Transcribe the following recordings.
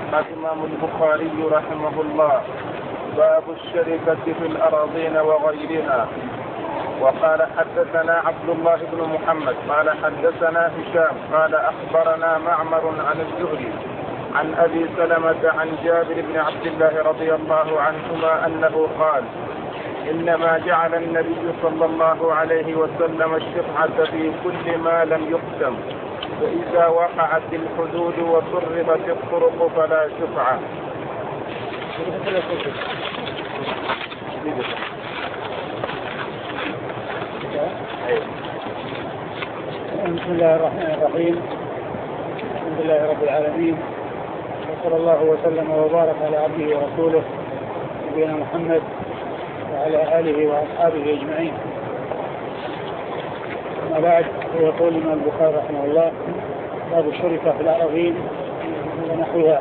الإمام البخاري رحمه الله: باب الشركة في الأراضين وغيرها. وقال حدثنا عبد الله بن محمد قال حدثنا هشام قال أخبرنا معمر عن الزهري عن أبي سلمة عن جابر بن عبد الله رضي الله عنهما أنه قال: إنما جعل النبي صلى الله عليه وسلم الشفعة في كل ما لم يقسم، فإذا وقعت الحدود وصرفت الطرق فلا شفعة. بسم الله الرحمن الرحيم. الحمد لله رب العالمين، وصلى الله وسلم وبارك على عبده ورسوله نبينا محمد وعلى آله وأصحابه أجمعين. أما بعد، يقول الإمام البخاري رحمه الله: باب الشركة في الأراضين ونحوها.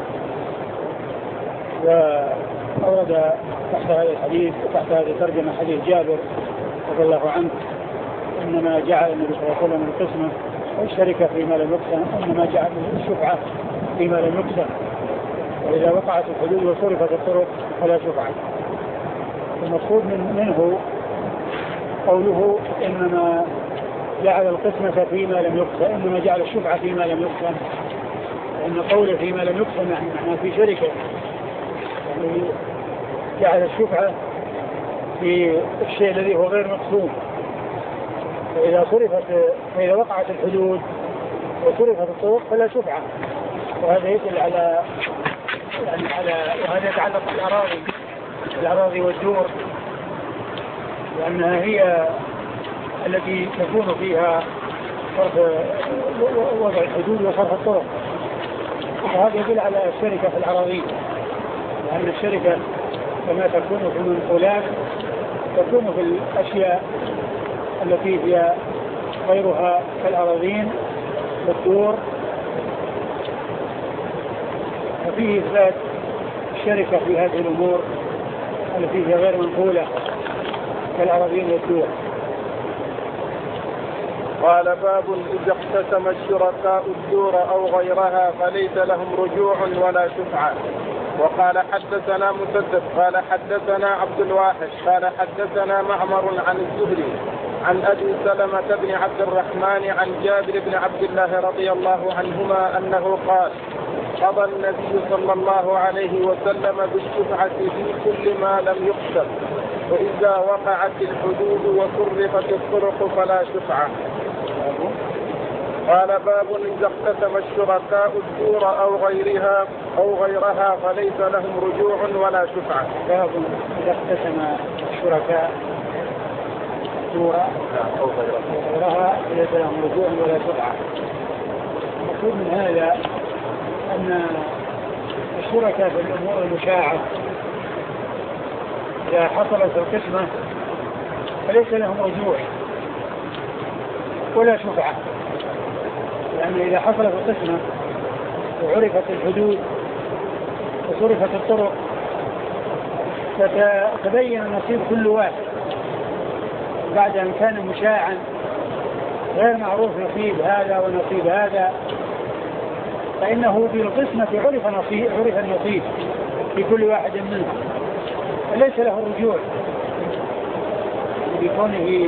وأورد تحت هذا الحديث وتحت هذه الترجمة حديث جابر رضي الله عنه: إنما جعل النبي صلى الله عليه وسلم القسمة والشركة فيما لم يقسم، إنما جعل الشفعة فيما لم يقسم، وإذا وقعت الحدود وصرفت الطرق فلا شفعة. المقصود منه قوله إنما جعل القسمة فيما لم يقسم، إنما جعل الشفعة فيما لم يقسم، لأن قوله فيما لم يقسم يعني معناه في شركة، يعني جعل الشفعة في الشيء الذي هو غير مقسوم. فإذا وقعت الحدود وصرفت الطرق فلا شفعة. وهذا يدل على وهذا يتعلق بالأراضي والدور، لأنها هي التي تكون فيها وضع الحدود وصرف الطرق. وهذا يدل على الشركة في الأراضي، لأن الشركة كما تكون في المنقولات تكون في الأشياء التي هي غيرها كالأراضين والدور. وفيه إثبات الشركة في هذه الأمور التي هي غير منقولة كالأراضين والدور. قال: باب إذا اقتسم الشركاء الدور أو غيرها فليس لهم رجوع ولا شفعة. وقال حدثنا مسدد قال حدثنا عبد الواحد قال حدثنا معمر عن الزهري عن أبي سلمة بن عبد الرحمن عن جابر بن عبد الله رضي الله عنهما أنه قال: قضى النبي صلى الله عليه وسلم بالشفعة في كل ما لم يقسم، وإذا وقعت الحدود وصرفت الطرق فلا شفعة. قال: باب إذا اقتسم الشركاء الدور أو غيرها فليس لهم رجوع ولا شفعة. باب إذا اقتسم الشركاء الدور أو غيرها فليس لهم رجوع ولا شفعة. المقصود من هذا أن الشركاء في الأمور المشاعة إذا حصلت القسمة فليس لهم رجوع ولا شفعة، لأن إذا حصلت القسمة وعرفت الحدود وصرفت الطرق فتبين نصيب كل واحد بعد أن كان مشاعا غير معروف نصيب هذا ونصيب هذا، فإنه بالقسمة عرف النصيب في كل واحد منهم، فليس له الرجوع بكونه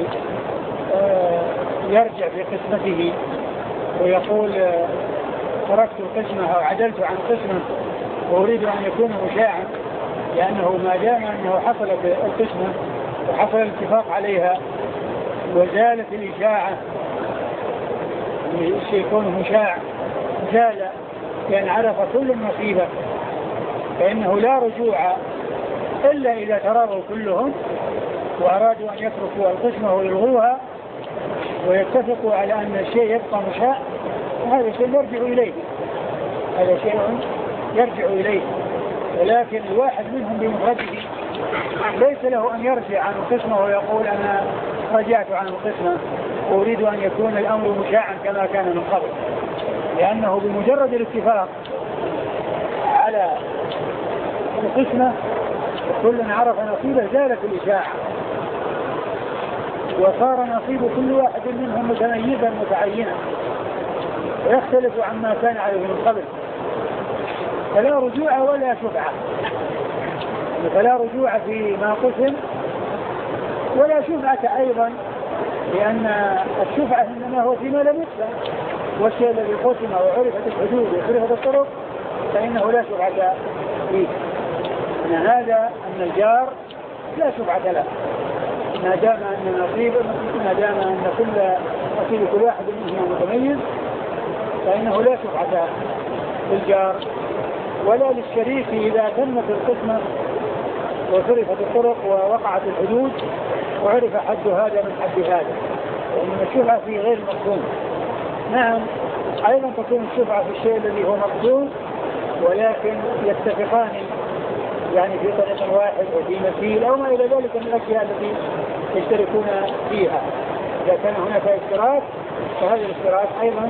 يرجع في قسمته ويقول تركت القسمة أو عدلت عن قسمة وأريد أن يكون مشاعا، لأنه ما دام أنه حصلت القسمة وحصل الاتفاق عليها وزالت الإشاعة، الشيء يكون مشاع زال لأن عرف كل نصيبه، فإنه لا رجوع إلا إذا تراضوا كلهم وأرادوا أن يتركوا القسمة ويلغوها ويتفقوا على أن الشيء يبقى مشاع، وهذا شيء يرجع إليه. ولكن الواحد منهم بمفرده ليس له أن يرجع عن القسمة ويقول أنا رجعت عن القسمة وأريد أن يكون الأمر مشاعا كما كان من قبل، لأنه بمجرد الاتفاق على القسمة كل عرف نصيبه زالت الإشاعة وصار نصيب كل واحد منهم متميزا متعينا ويختلف عما كان عليه من قبل. فلا رجوع ولا شفعة، فلا رجوع فيما قسم ولا شفعة أيضا، لأن الشفعة إنما هو فيما لم يقسم، والشيء الذي قسم وعرفت الحدود وعرفت الطرق فإنه لا شفعة فيه. أن هذا أن الجار لا شفعة له ما دام أن نصيب كل واحد منهما متميز، فإنه لا شفعة للجار ولا للشريك إذا تمت القسمة وصرفت الطرق ووقعت الحدود وعرف حد هذا من حد هذا، وإنما الشفعة في غير مقسوم. نعم أيضا تكون الشفعة في الشيء الذي هو مقسوم ولكن يتفقان يعني في طريق واحد وفي مثيل أو ما إلى ذلك من الأشياء التي يشتركون فيها. إذا كان هناك اشتراك فهذا الاشتراك أيضا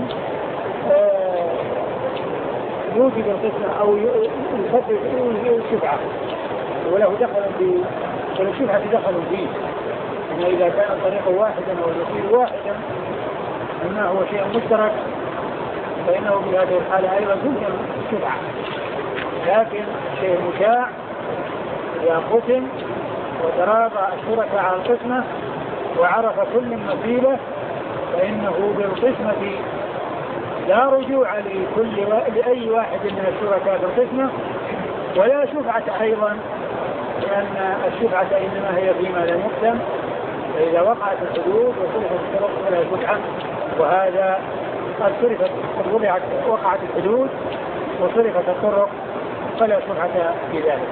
يوجب القسمة أو يسبب الشفعة وله دخل في والشفعة دخل فيه. إن إذا كان الطريق واحدا أو المثيل واحدا أما هو شيء مشترك فإنه في هذه الحالة أيضا تمكن الشفعة. لكن شيء مشاع إذا قسم وتراضى الشركاء على القسمة وعرف كل مثيله فإنه بالقسمة لا رجوع لأي واحد من الشركاء بالقسمة ولا شفعة أيضا، لأن الشفعة إنما هي فيما لم يقسم، فإذا وقعت الحدود وصرفت الطرق فلا شفعة، وهذا قد وقعت الحدود وصرفت الطرق فلا شفعة في ذلك.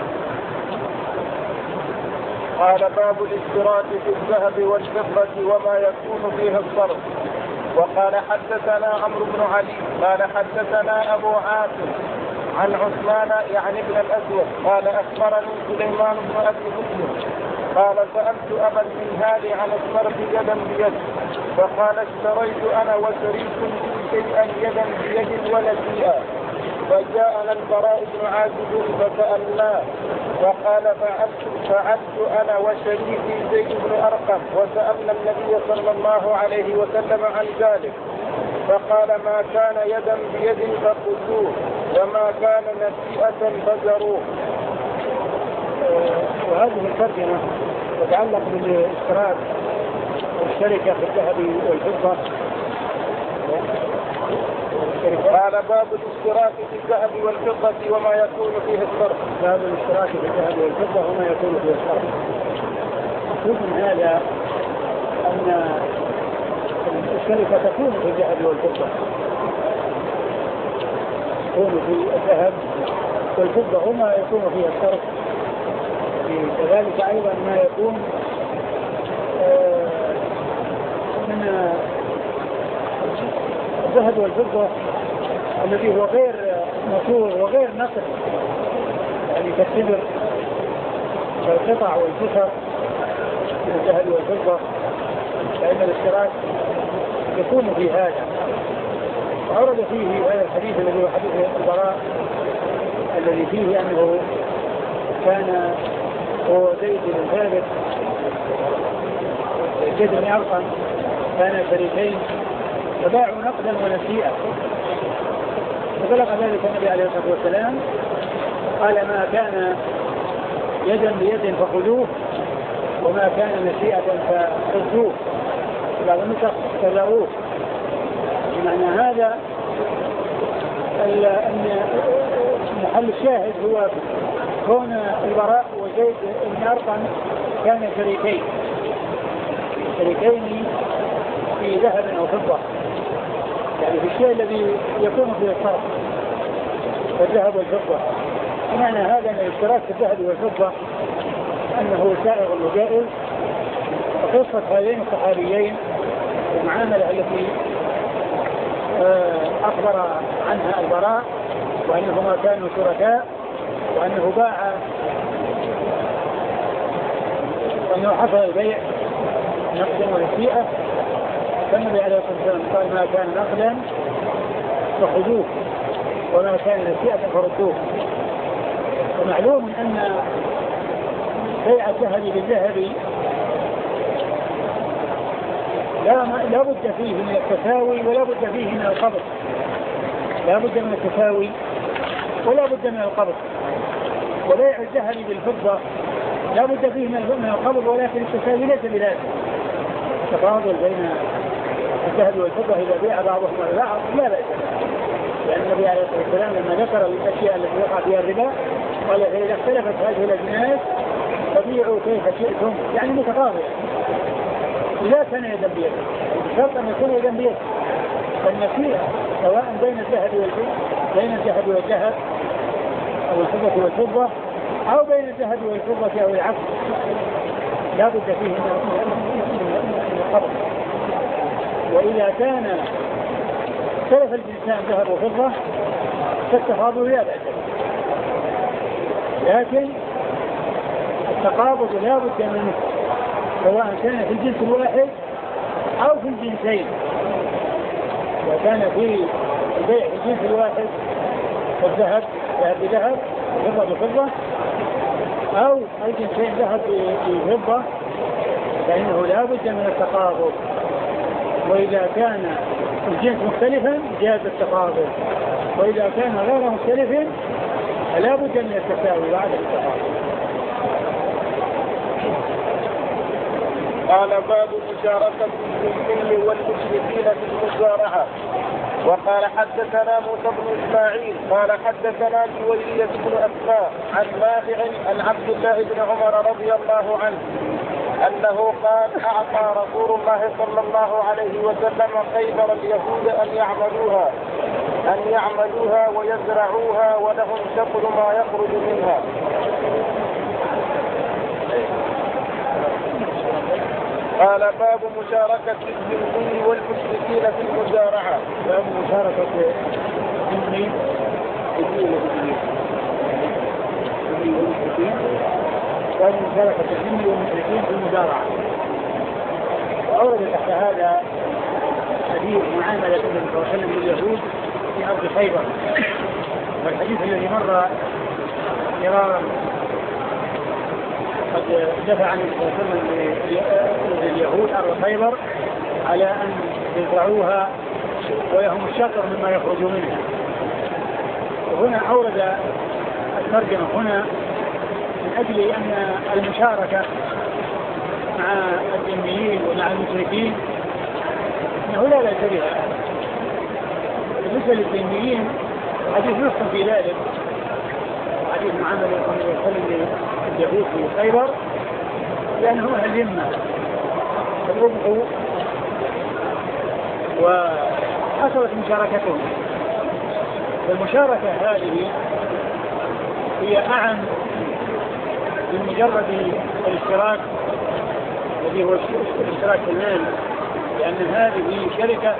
قال باب الاشتراك في الذهب والفضة وما يكون فيه الصرف. وقال حدثنا عمرو بن علي قال حدثنا أبو عاصم عن عثمان يعني ابن الأسود قال أخبرني سليمان بن أبي مسلم قال سألت أبا المنهال عن الصرف يدا بيد فقال اشتريت أنا وشريك شيئا يدا بيد ولا شيئا، فجاءنا البراء بن عازب فسألناه فقال فعلت أنا وشريكي زيد بن أرقم وسألنا النبي صلى الله عليه وسلم عن ذلك فقال ما كان يدا بيد فخذوه وما كان نسيئة فزروه. وهذه الترجمة تتعلق بالاشتراك والشركة في الذهب والفضة. قال باب الاشتراك في الذهب والفضة وما يكون فيه الصرف. باب الاشتراك في الذهب والفضة وما يكون فيه الصرف. من هذا أن الشركة تكون في الذهب والفضة، تكون في الذهب والفضة وما يكون فيه الصرف، كذلك أيضا ما يكون من الذهب والفضة الذي هو غير مصور وغير نقد، يعني كالتمر كالقطع والفخر من الذهب والفضة، فإن الاشتراك يكون في هذا. وعرض فيه هذا الحديث الذي هو حديث البراء الذي فيه أنه كان هو زيد بن ثابت زيد بن أرقم كان شريكين فباعوا نقدا ونسيئة، فبلغ ذلك النبي عليه الصلاة والسلام قال ما كان يدا بيد فخذوه وما كان نسيئة فخذوه، بعض النسخ فزروه. بمعنى هذا أن محل الشاهد هو كون البراء وزيد بن أرقم كان شريكين في ذهب أو فضة، يعني في الشيء الذي يكون فيه الصرف الذهب والفضة. بمعنى هذا أن الاشتراك في الذهب والفضة أنه سائغ وجائز. وقصة هذين الصحابيين المعاملة التي أخبر عنها البراء وأنهما كانوا شركاء وأنه باع وأنه حصل البيع نقدا ونسيئة، فالنبي عليه الصلاة والسلام قال ما كان نقدا فخذوه وما كان نسيئة فردوه. ومعلوم أن بيع الذهب بالذهب لا بد فيه من التساوي ولا بد فيه من القبض، لا بد من التساوي ولا بد من القبض. وبيع الذهب بالفضة لا بد فيه من القبض، ولكن التساوي ليس بلازم. التفاضل بين الذهب والفضة إذا بيع بعضهم على بعض لا بأس، لأن النبي عليه الصلاة والسلام لما ذكر الأشياء التي وقع فيها الربا قال فإذا اختلفت هذه الأجناس فبيعوا كيف شئتم، يعني متقاضية إذا كان يدا بيد، بشرط أن يكون يدا بيد. فالنسيئة سواء بين الذهب والذهب أو الفضة والفضة، أو بين الذهب والفضة أو العكس، لا بد فيه من القبض. وإذا كان اختلف الجنسان ذهب وفضة فالتفاضل لا بأس، لكن التقابض لا بد منه سواء كان في الجنس الواحد أو في الجنسين. إذا كان في البيع في الجنس الواحد والذهب ذهب بذهب وفضة بفضة، أو الجنسين ذهب بفضة، فإنه لا بد من التقابض. وإذا كان الجنس مختلفا جاز التقابض، وإذا كان غير مختلف فلا بد من التساوي بعد التقابض. قال باب مشاركة المسلمين والمشركين في المزارعة. وقال حدثنا موسى بن إسماعيل قال حدثنا جويرية بن أسماء عن نافع عن عبد الله بن عمر رضي الله عنه أنه قال أعطى رسول الله صلى الله عليه وسلم خيبر اليهود أن يعملوها ويزرعوها ولهم شطر ما يخرج منها. قال باب مشاركة الذمي والمشركين في المزارعة. باب مشاركة الذمي والمشركين باب مشاركة الذمي والمشركين في المزارعة. أورد تحت هذا حديث معاملة النبي صلى الله عليه وسلم لليهود في أرض خيبر، والحديث الذي مر مرارا قد دفع عن النبي صلى الله عليه وسلم لليهود أرض خيبر على أن يزرعوها ولهم الشطر مما يخرج منها. وهنا أورد الترجمة هنا من أجل أن المشاركة مع الذميين ومع المشركين أنه لا بأس بها. بالنسبة للذميين حديث نص في ذلك، حديث معاملة النبي صلى الله عليه وسلم لليهود في خيبر، لأنهم أهل الذمة فالربح وحصلت مشاركتهم. فالمشاركة هذه هي أعم من مجرد الاشتراك الذي هو الاشتراك في المال، لأن هذه شركة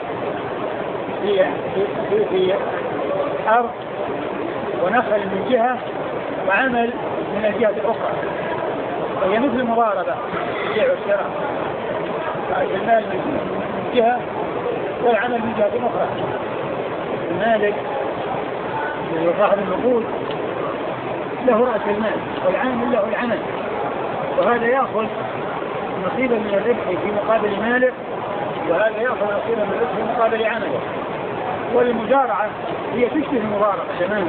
في أرض ونخل من جهة وعمل من الجهة الأخرى، وهي مثل المضاربة البيع والشراء، المال من جهة والعمل من جهة أخرى. المالك صاحب النقود له رأس المال والعامل له العمل، وهذا يأخذ نصيبا من الربح في مقابل ماله، وهذا يأخذ نصيبا من الربح في مقابل عمله. والمزارعة هي تشبه المضاربة تماما،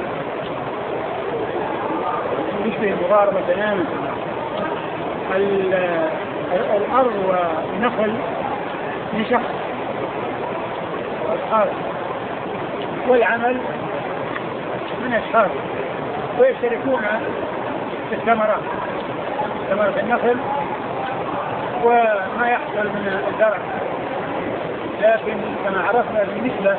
الأرض والنخل من شخص أشخاص، والعمل من أشخاص، ويشتركون في ثمرة النخل وما يحصل من الزرع. لكن كما عرفنا بالنسبة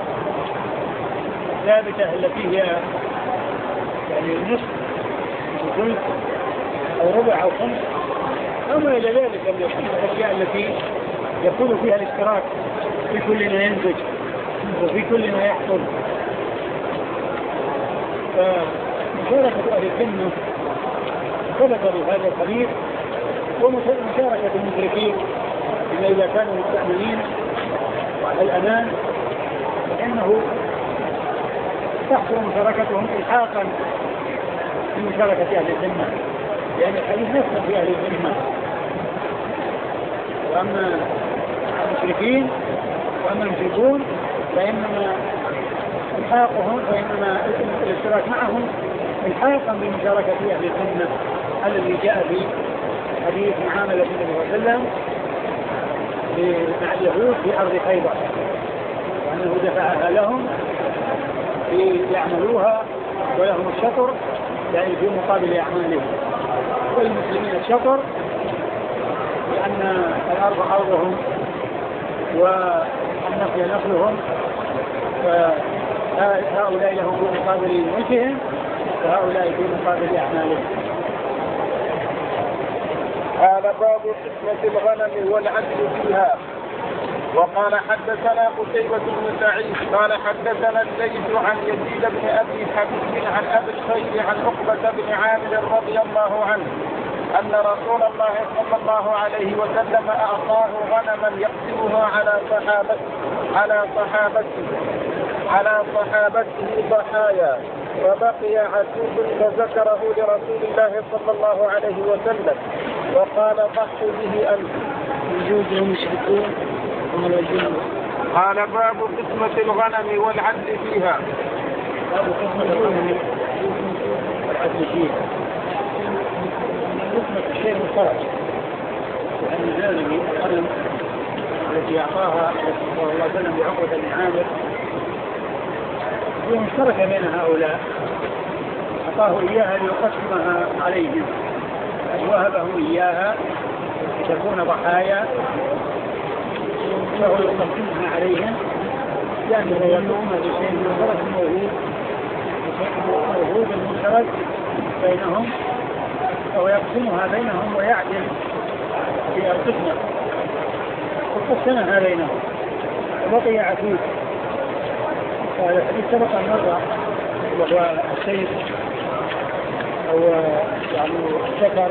ثابتة التي هي يعني النصف أو ثلث أو ربع أو خمس أو ما إلى ذلك من الأشياء التي يكون فيها الاشتراك في كل ما ينتج وفي كل ما يحصل. فمشاركة أهل الذمة ثبت بهذا الحديث، ومشاركة المشركين إلا إذا كانوا مستأمنين وعلى الأمان فإنه تحصل مشاركتهم إلحاقا بمشاركة أهل الذمة، لأن الحديث نفسه في أهل الذمة. وأما المشركون فإنما الحاقهم، فإنما الاشتراك معهم الحاقا بمشاركة أهل السنة الذي جاء في حديث معاملة النبي صلى الله عليه وسلم مع اليهود في أرض خيبر، وأنه دفعها لهم ليعملوها ولهم الشطر يعني في مقابل أعمالهم، والمسلمين الشطر لأن الأرض أرضهم والنخل نخلهم، فهؤلاء لهم في مقابل ملكهم وهؤلاء في مقابل أعمالهم. هذا باب قسمة الغنم والعدل فيها. وقال حدثنا قتيبة بن سعيد قال حدثنا الليث عن يزيد بن أبي حبيب عن أبي الخير عن عقبة بن عامر رضي الله عنه أن رسول الله صلى الله عليه وسلم أعطاه غنما يقسمها على صحابته ضحايا، فبقي عتوب فذكره لرسول الله صلى الله عليه وسلم وقال ضحوا به أنت. وجودهم مشركون. قال باب قسمة الغنم والعدل فيها. باب قسمة الغنم والعدل فيها. قسمة الشيء مشترك، لأن هذه الغنم التي أعطاها صلى الله عليه وسلم بعقبة بن عامر هي مشتركة بين هؤلاء، أعطاه إياها ليقسمها عليهم، وهبهم إياها تكون ضحايا فهو يقسمها عليهم، لأنه يقوم بشيء مشترك موجود المشترك بينهم، فهو يقسمها بينهم ويعدل في القسمة وقسمها بينهم وبقي عتيق. هذا الحديث سبق مرة، وهو السيف أو يعني الشكر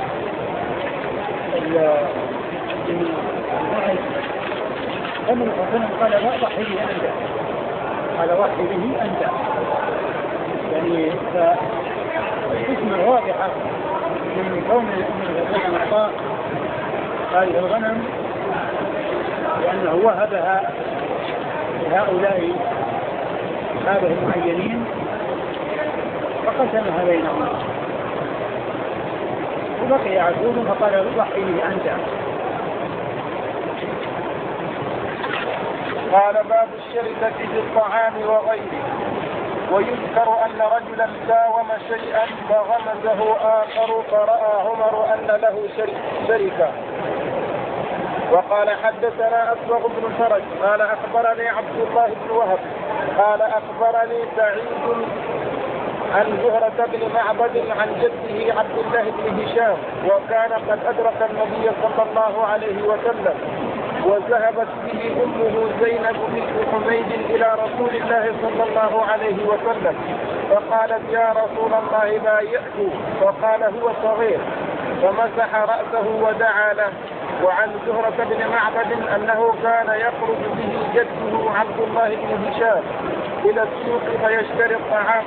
المعز، فمن الحسن قال لا ضحي به أنت، قال ضحي به أنت، يعني فالقسمة واضحة من كون الإنسان أعطاه هذه الغنم لأنه وهبها لهؤلاء هذه المعينين فقسمها بينهم، وبقي عتوب فقال ضحي به أنت. قال باب الشركة في الطعام وغيره. ويذكر أن رجلا ساوم شيئا فغمزه آخر فرأى عمر أن له شركة. وقال حدثنا أسبغ بن فرج قال أخبرني عبد الله بن وهب قال أخبرني سعيد عن زهرة بن معبد عن جده عبد الله بن هشام وكان قد أدرك النبي صلى الله عليه وسلم، وذهبت به أمه زينب بنت حميد إلى رسول الله صلى الله عليه وسلم فقالت يا رسول الله بايعه، فقال هو صغير، فمسح رأسه ودعا له. وعن زهرة بن معبد أنه كان يخرج به جده عبد الله بن هشام إلى السوق فيشتري الطعام.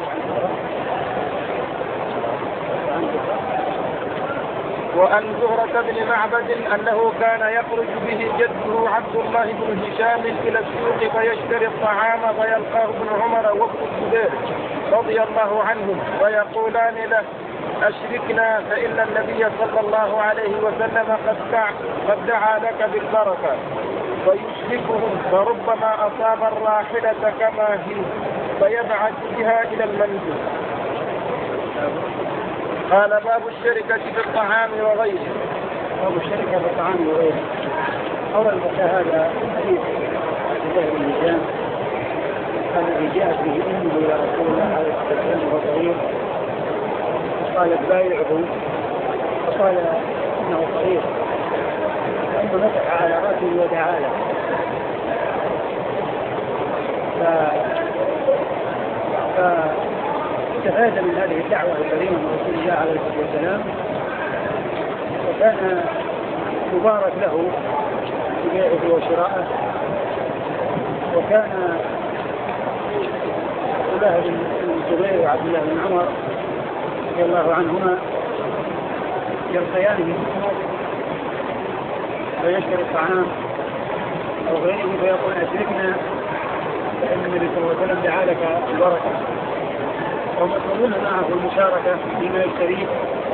وعن زهرة بن معبد أنه كان يخرج به جده عبد الله بن هشام إلى السوق فيشتري الطعام فيلقاه ابن عمر وابن الزبير رضي الله عنهم ويقولان له أشركنا فإن النبي صلى الله عليه وسلم قد دعا لك بالبركة، فيشركهم فربما أصاب الراحلة كما هي فيبعث بها إلى المنزل. قال باب الشركة في الطعام وغيره. باب الشركة في الطعام وغيره. أولا هذا حديث عبد الله بن هشام الذي جاءت به أمه إلى رسول الله عليه الصلاة والسلام وهو صغير، قالت بايعه، فقال إنه صغير، ثم مسح على رأسه ودعا له. فاستفاد من هذه الدعوة الكريمة من رسول الله عليه الصلاة والسلام، وكان مبارك له في بيعه وشراءه، وكان عبد الله بن الزبير وعبد الله بن عمر رضي الله عنهما يلقيان من فيشتري الطعام أو غيره فيقول أشركنا، فإن النبي صلى الله عليه وسلم دعا لك البركة. ومطلوبون معه المشاركة فيما يشتريه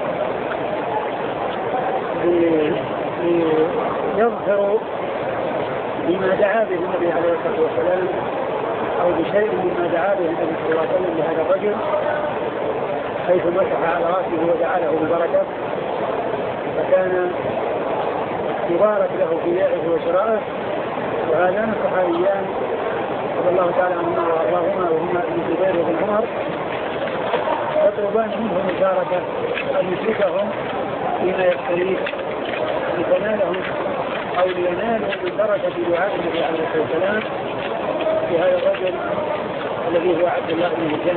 ليظهروا بما دعا به النبي عليه الصلاة والسلام أو بشيء مما دعا به النبي صلى الله عليه وسلم لهذا الرجل، حيث مسح على رأسه ودعا له بالبركة، فكان يبارك له في بيعه وشرائه. وهذان الصحابيان رضي الله تعالى عنهما وارضاهما وهما ابن الزبير وابن عمر يطلبان منه المشاركة أن يشركهم فيما يشتريه لتنالهم أو لينالوا من بركة دعاء النبي عليه الصلاة والسلام في هذا الرجل الذي هو عبد الله بن الجن.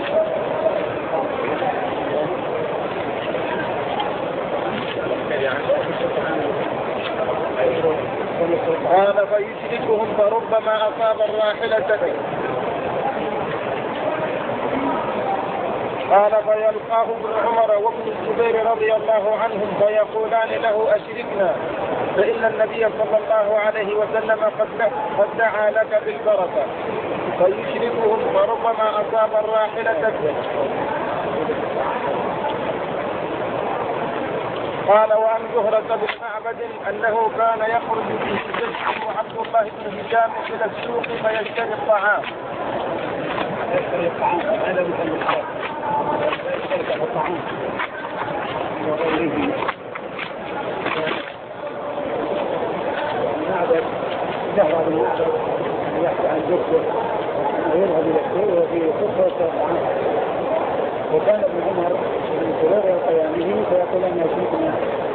قال فيشركهم فربما أصاب الراحلة به. قال فيلقاه ابن عمر وابن الزبير رضي الله عنهم فيقولان له أشركنا، فإن النبي صلى الله عليه وسلم قد دعا لك بالبركة. فيشركهم فربما أصاب الراحلة به. قال وعن زهرة بن معبد أنه كان يخرج به زيد وعبد الله بن هشام إلى السوق فيشتري الطعام. وكان ابن عمر من سرور قيامه فيقول أن يشركنا.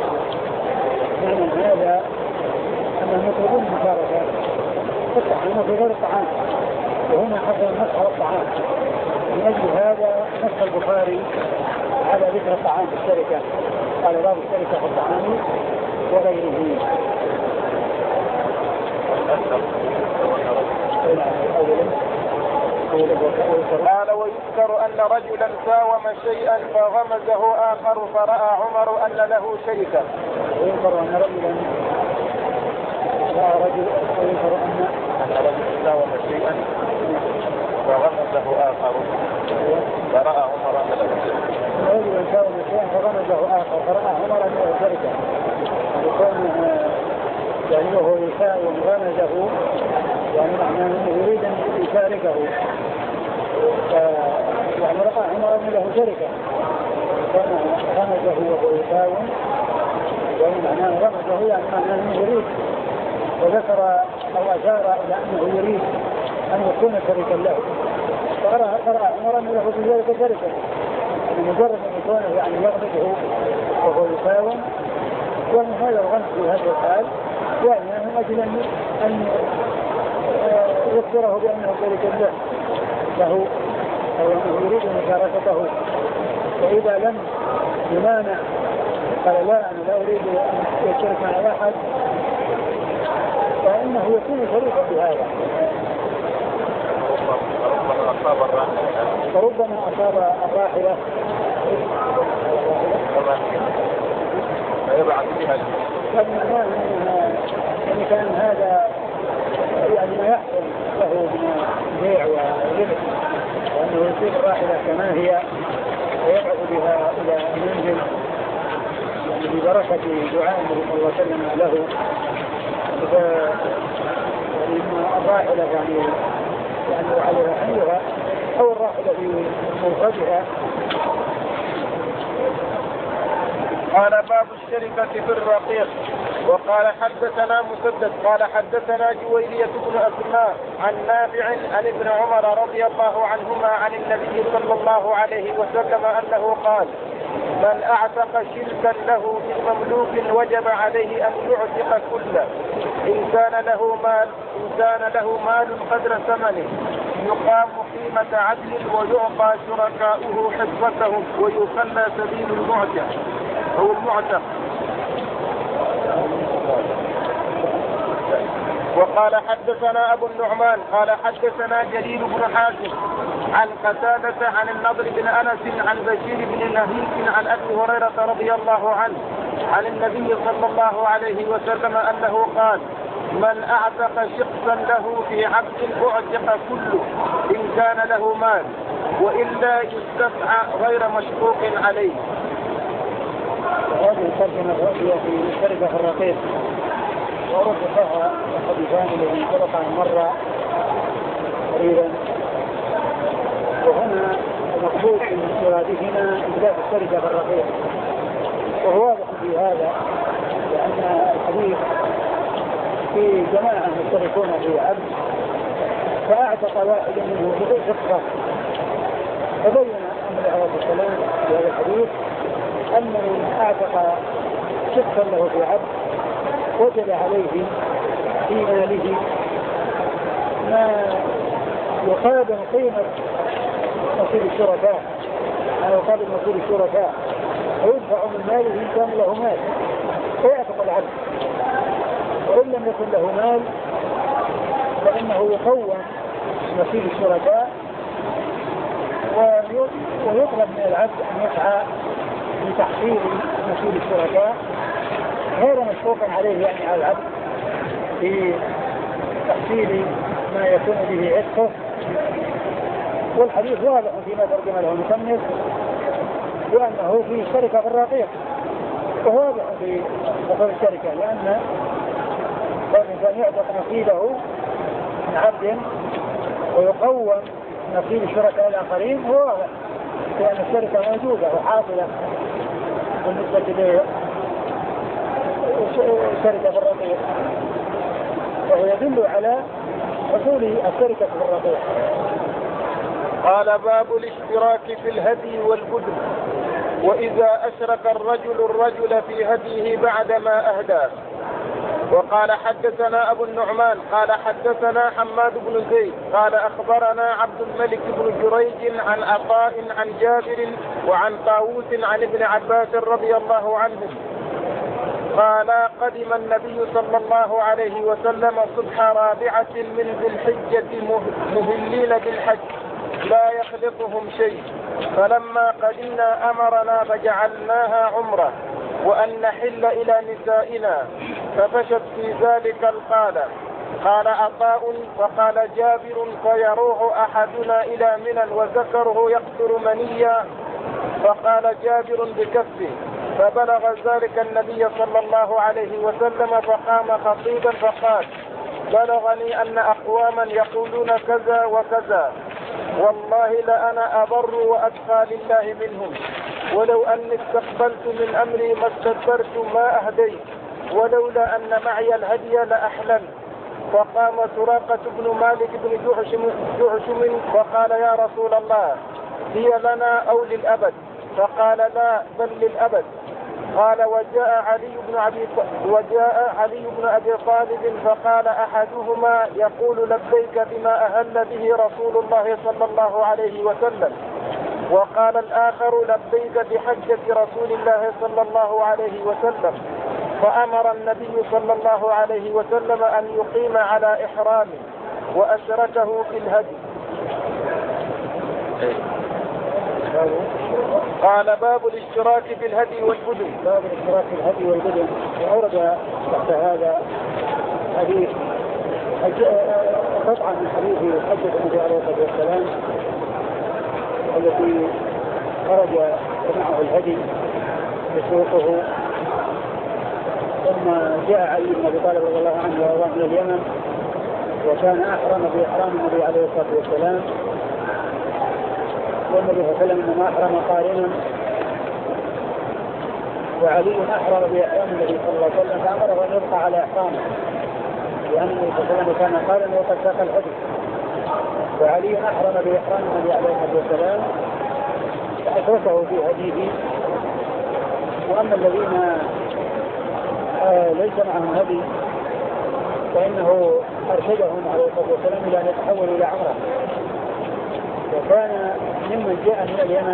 معنى هذا أنهم يطلبون المشاركة في الطعام في غير الطعام، وهنا حصل مسح على الطعام. من أجل هذا نص البخاري على ذكر الطعام في الشركة، قال باب الشركة في الطعام وغيره. قال ويذكر أن رجلا ساوم شيئا فغمزه آخر فرأى عمر أن له شركة. ويذكر أن رجلا ساوم شيئا فغمزه آخر فرأى عمر أن له شركة. رجلا ساوم شيئا فغمزه آخر فرأى عمر أن له شركة. يكون يعني وهو يساوم غمزه، يعني معناه أنه يريد أن يشاركه، يعني رأى عمر أن له شركة غمزه وهو يساوم، يعني معناه غمزه يعني معناه أنه يريد، وذكر أو أشار إلى أنه يريد أن يكون شريكا له، فرأى عمر أن له في ذلك شركة، يعني مجرد أن يكون يعني يغمزه وهو يساوم، ومن هذا الغمز في هذا الحال يعني من أجل أن يخبره بأنه شريك له أو أنه يريد مشاركته. وإذا لم يمانع قال لا أنا لا أريد أن يشارك مع أحد، فإنه يكون شريكا بهذا. فربما أصاب الراحلة فيبعث بها يعني كان هذا يعني ما يحصل له من بيع وربح، وأنه يصيب الراحلة كما هي ويبعث بها إلى المنزل، يعني ببركة دعاء النبي صلى الله عليه وسلم له. فإن الراحلة يعني على رحلها أو الراحلة في مرفجها. قال باب الشركة في الرقيق. وقال حدثنا مسدد قال حدثنا جويرية بن أسماء عن نافع عن ابن عمر رضي الله عنهما عن النبي صلى الله عليه وسلم أنه قال من أعتق شركا له من مملوك وجب عليه أن يعتق كله إن كان له مال قدر ثمنه، يقام قيمة عدل ويعطى شركاؤه حصتهم ويخلى سبيل المعتق أو المعتق. وقال حدثنا أبو النعمان قال حدثنا جرير بن حازم عن قتادة عن النضر بن أنس عن بشير بن نهيك عن أبي هريرة رضي الله عنه عن النبي صلى الله عليه وسلم أنه قال من أعتق شخصا له في عبد أعتق كله إن كان له مال، وإلا يستفعى غير مشقوق عليه. وهذه الترجمة الرؤية في الشركة في الرقيق، ورفقها الحديثان الذي سبق أن مر قريبا. وهنا المقصود من إرادتنا إثبات الشركة في الرقيق، وهو واضح في هذا لأن الحديث في جماعة يشتركون في عبد فأعتق واحد منه بشقة، فبين النبي عليه الصلاة والسلام في هذا الحديث أن من أعتق شقا له في عبد وجد عليه في ماله ما يقابل قيمة نصيب الشركاء، ما يقابل نصيب الشركاء، ويدفع من ماله إن كان له مال فيعتق العبد، وإن لم يكن له مال فإنه يقوم نصيب الشركاء ويطلب من العبد أن يسعى لتحصيل نصيب الشركاء غير مشروط عليه، يعني على العبد في تحصيل ما يكون به عتقه. والحديث واضح فيما ترجم له المصنف بأنه في شركة في الرقيق، وهو واضح في دخول الشركة لأن الإنسان يعتق نصيبه من عبد ويقوم نصيب الشركاء الآخرين، هو واضح لأن الشركة موجودة وحاصلة بالنسبة للشركة في الرقيق، وهو يدل على حصول الشركة في الرقيق. قال باب الاشتراك في الهدي والبدن، وإذا أشرك الرجل في هديه بعدما أهداه. وقال حدثنا أبو النعمان قال حدثنا حماد بن زيد قال أخبرنا عبد الملك بن جريج عن عطاء عن جابر وعن طاووس عن ابن عباس رضي الله عنهم قال قدم النبي صلى الله عليه وسلم صبح رابعة من ذي الحجة مهلين بالحج لا يخلطهم شيء، فلما قدمنا أمرنا فجعلناها عمرة وأن نحل إلى نسائنا، ففشت في ذلك القالة. قال عطاء وقال جابر فيروح أحدنا إلى منى وذكره يقطر منيا، فقال جابر بكفه، فبلغ ذلك النبي صلى الله عليه وسلم فقام خطيبا فقال بلغني أن أقواما يقولون كذا وكذا، والله لأنا أبر وأتقى لله منهم، ولو أني استقبلت من أمري ما استدبرت ما أهديت، ولولا أن معي الهدي لأحلل. فقام سراقة بن مالك بن جعشم فقال يا رسول الله هي لنا أو للأبد؟ فقال لا بل للأبد. قال وجاء علي بن أبي طالب فقال أحدهما يقول لبيك بما أهل به رسول الله صلى الله عليه وسلم، وقال الآخر لبيك بحجة رسول الله صلى الله عليه وسلم. فأمر النبي صلى الله عليه وسلم أن يقيم على إحرامه وأشركه في الهدي. قال باب الاشتراك في الهدي والبدن. باب الاشتراك في الهدي والبدن، وأورد تحت هذا حديث قطعا من حديث حجة النبي عليه الصلاة والسلام التي خرج معه الهدي يسوقه، ثم جاء علي بن ابي طالب رضي الله عنه وارضاه من اليمن، وكان احرم باحرام النبي عليه الصلاه والسلام، والنبي صلى الله عليه وسلم انما احرم قارنا، وعلي احرم باحرام النبي صلى الله عليه وسلم فامره ان يبقى على احرامه، لان النبي صلى الله عليه وسلم كان قارنا وقد ساق الهدي، وعلي احرم باحرام النبي عليه الصلاه والسلام فاشركه في هديه. واما الذين ليس معهم هدي فإنه أرشدهم عليه الصلاة والسلام إلى أن يتحولوا إلى عمرة، وكان ممن جاء من اليمن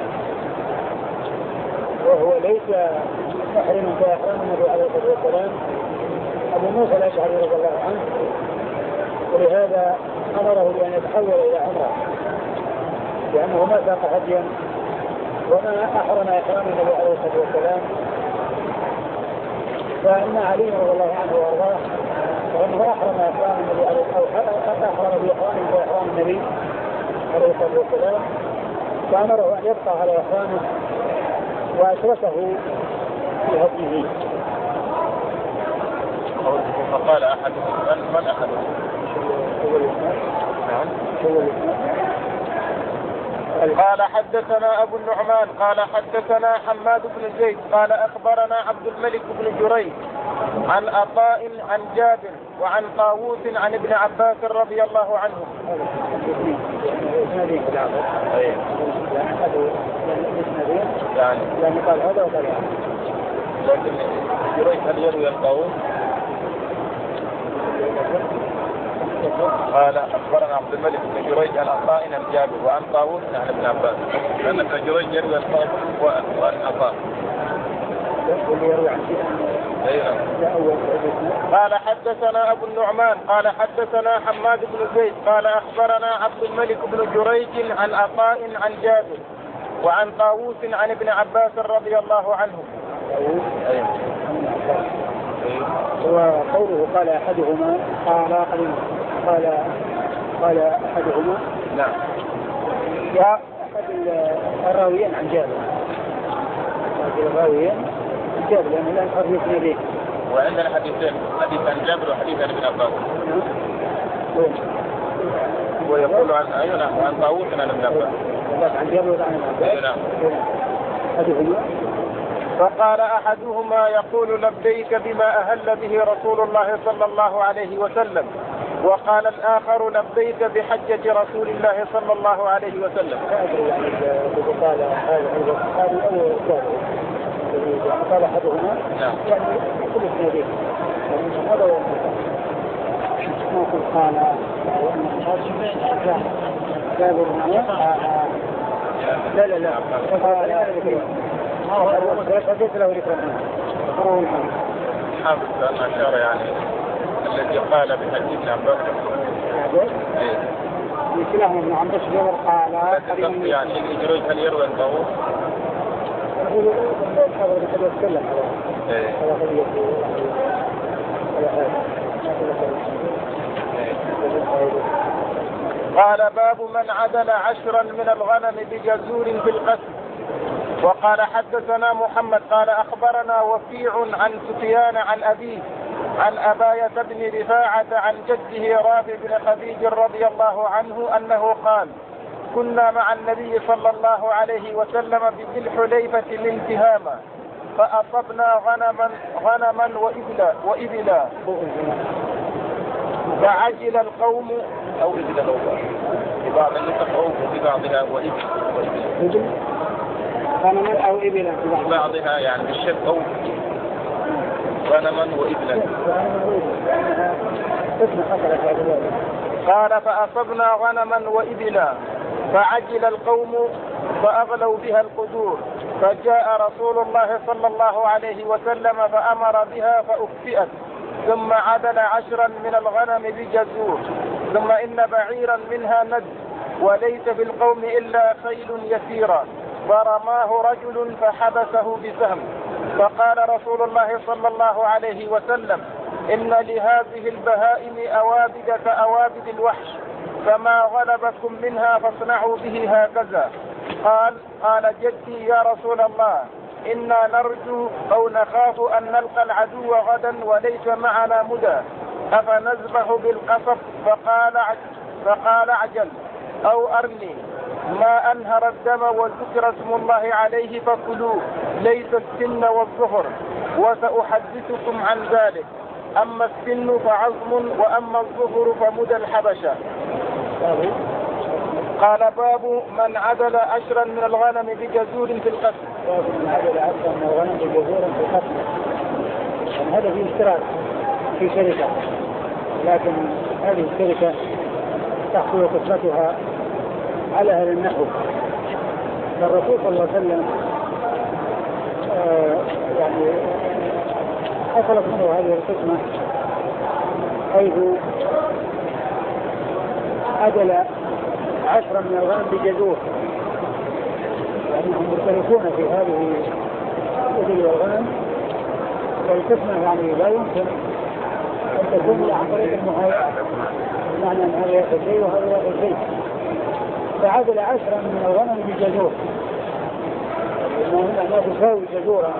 وهو ليس محرما كإحرام النبي عليه الصلاة والسلام أبو موسى الأشعري رضي الله عنه، ولهذا أمره بأن يتحول إلى عمرة لأنه ما ساق هديا وما أحرم إحرام النبي عليه الصلاة والسلام. فإن علي رضي الله عنه وارضاه فإنه أحرم إحرام النبي عليه الصلاة والسلام، أحرم بإحرام النبي عليه الصلاة والسلام فأمره أن يبقى على إخوانه وأشركه في هديه. فقال أحدهم من أحدهم؟ قال حدثنا أبو النعمان قال حدثنا حماد بن زيد قال أخبرنا عبد الملك بن جريج عن عطاء عن جابر وعن طاووس عن ابن عباس رضي الله عنهم. يعني قال هذا وقال هذا. لكن جريج هل يروي الطاووس؟ قال أخبرنا عبد الملك بن جريج عن عطاء عن جابر وعن طاووس عن ابن عباس. لأن ابن جريج يروي الطاووس وعن عطاء. قال حدثنا أبو النعمان قال حدثنا حماد بن زيد قال أخبرنا عبد الملك بن جريج عن عطاء عن جابر وعن طاووس عن ابن عباس رضي الله عنهم. وقوله قال أحدهما قال أحدهما نعم يا أحد الراويين عن جابر لأنه لا نحر يثنى به. وعندنا حديثين حديث عن جابر وحديث عن ابن عباس ويقول عن عن طاووس عن ابن عباس عن جابر وعن عباس. فقال أحدهما يقول لبيك بما أهل به رسول الله صلى الله عليه وسلم وقال الآخر لبيك بحجة رسول الله صلى الله عليه وسلم. قال أحدهما يعني كل اثنين هذا ما قال لا حدث له حافظ أن أشار يعني الذي قال بحديث ابن عباس مثلهم ابن عباس جبر قال يعني جريج هل يروي الطاووس؟ قال باب من عدل 10 من الغنم بجزور في القسم. وقال حدثنا محمد قال أخبرنا وكيع عن سفيان عن أبيه عن أباية بن رفاعة عن جده رافع بن خديج رضي الله عنه أنه قال كنا مع النبي صلى الله عليه وسلم بذي الحليفة من تهامة فأصبنا غنما وإبلا فعجل القوم أو إبلا ببعض النسخ أو ببعضها وإبلا غنما أو إبلا ببعضها يعني بالشك أو غنما وإبلا. قال فأصبنا غنما وإبلا فعجل القوم فأغلوا بها القدور فجاء رسول الله صلى الله عليه وسلم فأمر بها فأكفئت ثم عدل 10 من الغنم بجزور ثم إن بعيرا منها ند وليس في القوم إلا خيل يسيرا فرماه رجل فحبسه بسهم فقال رسول الله صلى الله عليه وسلم إن لهذه البهائم أوابد كأوابد الوحش فما غلبكم منها فاصنعوا به هكذا. قال جدي يا رسول الله إنا نرجو أو نخاف أن نلقى العدو غدا وليس معنا مدى أفنذبح بالقصب فقال أعجل أو أرني ما أنهر الدم وذكر اسم الله عليه فكلوه ليس السن والظهر وسأحدثكم عن ذلك أما السن فعظم وأما الظهر فمدى الحبشة. قال باب من عدل 10 من الغنم بجزور في القسم. باب من عدل 10 من الغنم بجزور في القسم. هذا في اشتراك في شركة لكن هذه الشركة تحصل قسمتها على أهل النحو. الرسول صلى الله عليه وسلم يعني حصلت منه هذه القسمة حيث عدل 10 من الغنم بجزور يعني هم مشتركون في هذه الإبل والغنم والقسمة يعني لا يمكن أن تكون عن طريق المهايئة بمعنى أن هذا يأخذ شيء وهذا يأخذ شيء فعدل 10 من الغنم بجزور، ما تساوي جزورا،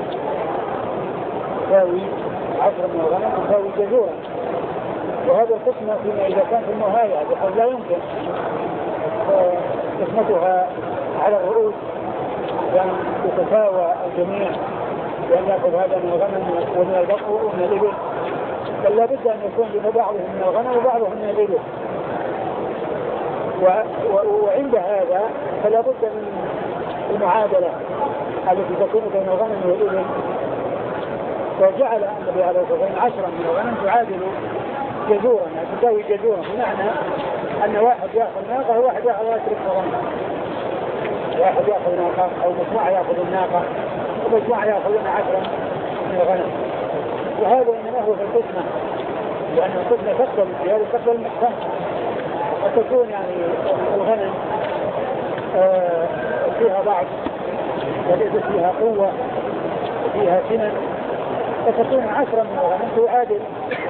تساوي 10 من الغنم تساوي جزورا. وهذا القسمة فيما إذا كان في النهاية بحيث لا يمكن قسمتها على الرؤوس يعني تتساوى الجميع، وأن يأخذ هذا من الغنم ومن البقر ومن الإبل، بل لا بد أن يكون بعضهم من الغنم وبعضهم من الإبل. وعند هذا فلا بد من المعادلة التي تكون بين الغنم والإبل. وجعل النبي عليه الصلاة والسلام 10 من الغنم تعادل جزورا، يعني تساوي جزورا، بمعنى أن واحد يأخذ ناقة وواحد يأخذ 10 غنم، واحد يأخذ ناقة أو مجموعة يأخذ الناقة ومجموعة يأخذون 10 من الغنم. وهذا إنما هو في القسمة، لأن القسمة تقبل الزيادة تقبل المحكمة، وتكون يعني الغنم فيها ضعف وليس فيها قوة فيها سنن، فتكون 10 من الغنم تعادل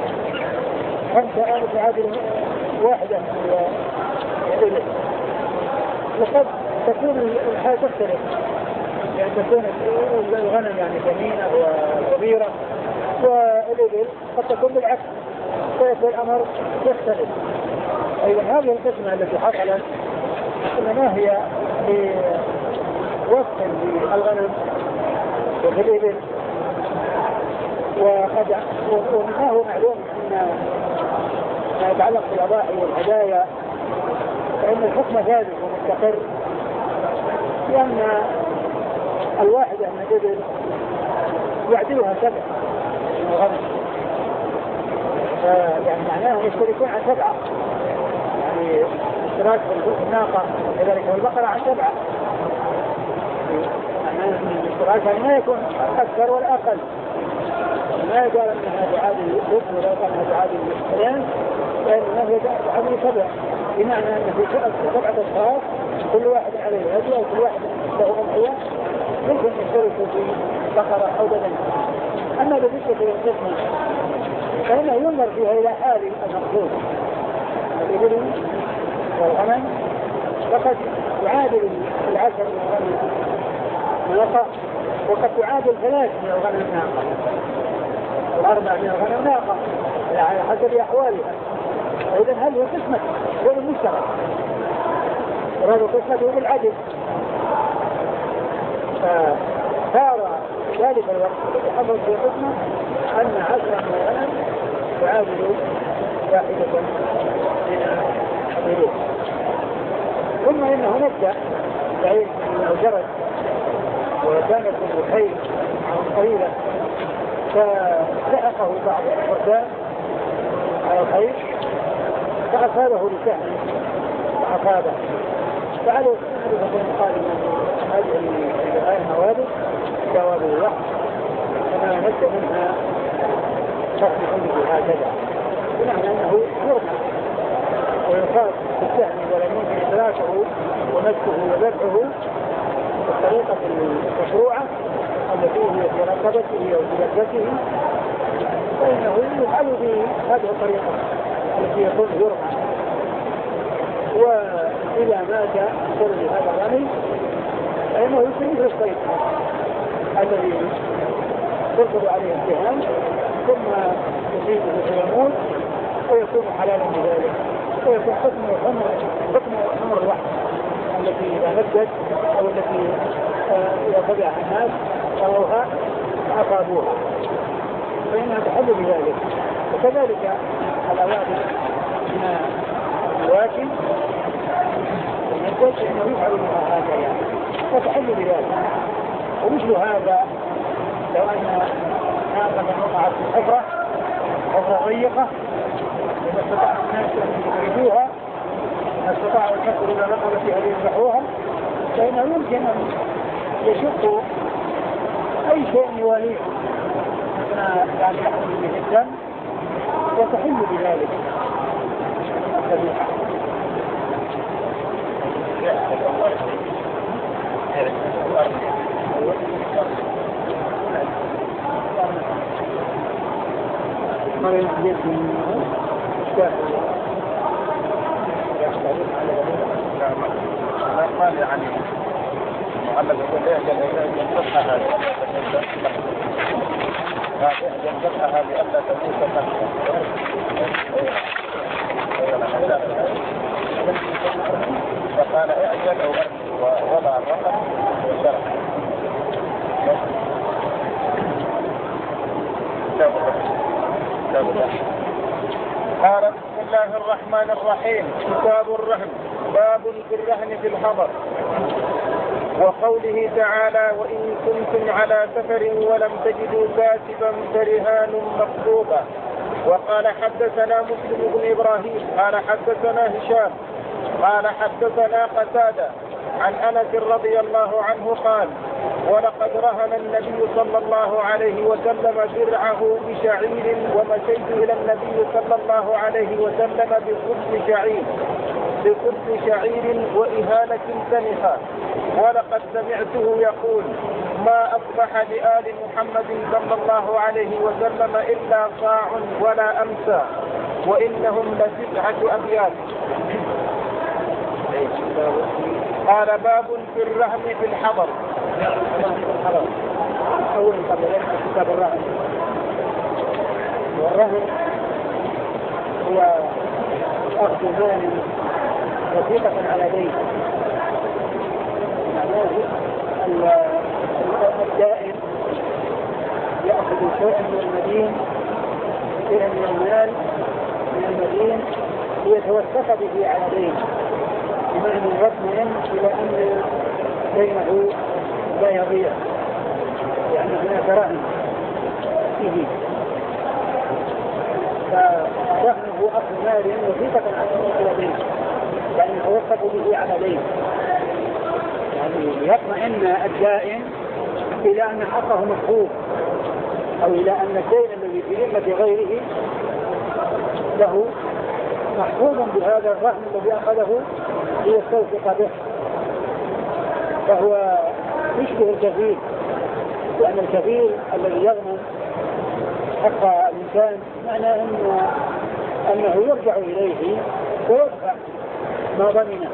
5 تعادل 1 من الإبل. وقد تكون الحال تختلف، يعني تكون الغنم يعني ثمينة وكبيرة، والإبل قد تكون بالعكس، فيكون الأمر يختلف. أيضا هذه القسمة التي حصلت إنما هي بوصف للغنم وفي الإبل. ومما هو معلوم أن ما يتعلق بالأضاحي والهدايا فإن الحكم ثابت ومستقر، لأن الواحدة من الإبل يعدلها 7 من الغنم، يعني معناه يشتركون عن 7، يعني اشتراك في الناقة كذلك والبقرة عن 7، معناه الاشتراك ما يكون أكثر ولا أقل، ما يقال أنها تعادل الابن ولا يقال أنها تعادل الاثنين، فإنها هي تعادل 7، بمعنى أن في 7 أشخاص كل واحد عليه هدية أو كل واحد له أضحية يمكن يشتركوا في بقرة أو بدن. أما بالنسبة للقسمة فإنه ينظر فيها إلى حال المقصود، الإبل والغنم فقد تعادل 10 من الغنم ناقة، وقد تعادل 3 من الغنم ناقة، 4 من الغنم ناقة على حسب أحوالها. فإذا هل هو قسمة غير المشترك؟ وهذا قسمته بالعدل. فصار ذلك الوقت يتحمل في قسمة أن 10 من الغنم تعادل 1 من الإبل. ثم إنه نبدأ بعيد أنه جرت وكانت الخيل قليلة فلحقه بعض الفردان على الخيل فأصابه لسهم فأصابه، فعلوا قال هذه النوادر جواب الوحش كما نبدأ منها شخص عنده هكذا، بمعنى أنه يرمى ويصاب بالسهم ولا يمكن إدراكه ومسكه وذبحه بالطريقة المشروعة التي هي في رقبته أو في يده، فإنه يفعل بهذه الطريقة التي يكون يرمى. وإذا مات سر هذا الرمي فإنه يكون مثل الصيد الذي تركض عليه السهام ثم يصيبه فيموت ويكون حلالا بذلك، ويكون حكم أمر الوحش التي إذا مدت أو التي يتبعها الناس أوها أصابوها فإنها تحل بذلك. وكذلك الأوادم من الواكب المدت إنه يفعل بها هكذا وتحل بذلك. ومثل هذا لو أن ناقة وقعت في حفرة ضيقة إذا استطاع الناس أن يخرجوها استطاعوا الحفر إلى رقبتها ليذبحوها فإنه يمكن أن يشقوا أي شيء يواليه أثناء يعني يحمل به الدم وتحل بذلك الذبيحة. مرة يحدث من الشاهد يحترم على ذلك لا قال يعني معلق يقول اعجل الفتحة هذه اعجل الفتحة هذه ألا تموت فقال اعجل أو ووضع الرقم وشرح قال بسم الله الرحمن الرحيم كتاب الرهن باب في الرهن في الحضر وقوله تعالى وإن كنتم على سفر ولم تجدوا كاتبا فرهان مكتوبة. وقال حدثنا مسلم بن إبراهيم قال حدثنا هشام قال حدثنا قتادة عن أنس رضي الله عنه قال ولقد رهن النبي صلى الله عليه وسلم درعه بشعير ومشيت إلى النبي صلى الله عليه وسلم بخبز شعير وإهالة سنخة ولقد سمعته يقول ما أصبح لآل محمد صلى الله عليه وسلم إلا صاع ولا أمسى وإنهم ل9 أبيات. قال باب في الرهن في الحضر. أول قبل كتاب الرهن والرهن هو أخذ مال وثيقة على دين الدائن يأخذ شيئا من المدين شيئا من المال من المدين ليتوثق به على دين بمعنى يطمئن إلى أن دينه لا يضيع لأن هناك رهن فيه فرهنه أخذ مال وثيقة على دين يعني يتوثق به على دين يعني يطمئن الدائن إلى أن حقه مفقود أو إلى أن الدين الذي في ذمة غيره له محفوظ بهذا الرهن الذي أخذه ليستوثق به. فهو يشبه الكفيل لأن الكفيل الذي يضمن حق الإنسان معناه أنه يرجع إليه ويدفع ما ضمنه.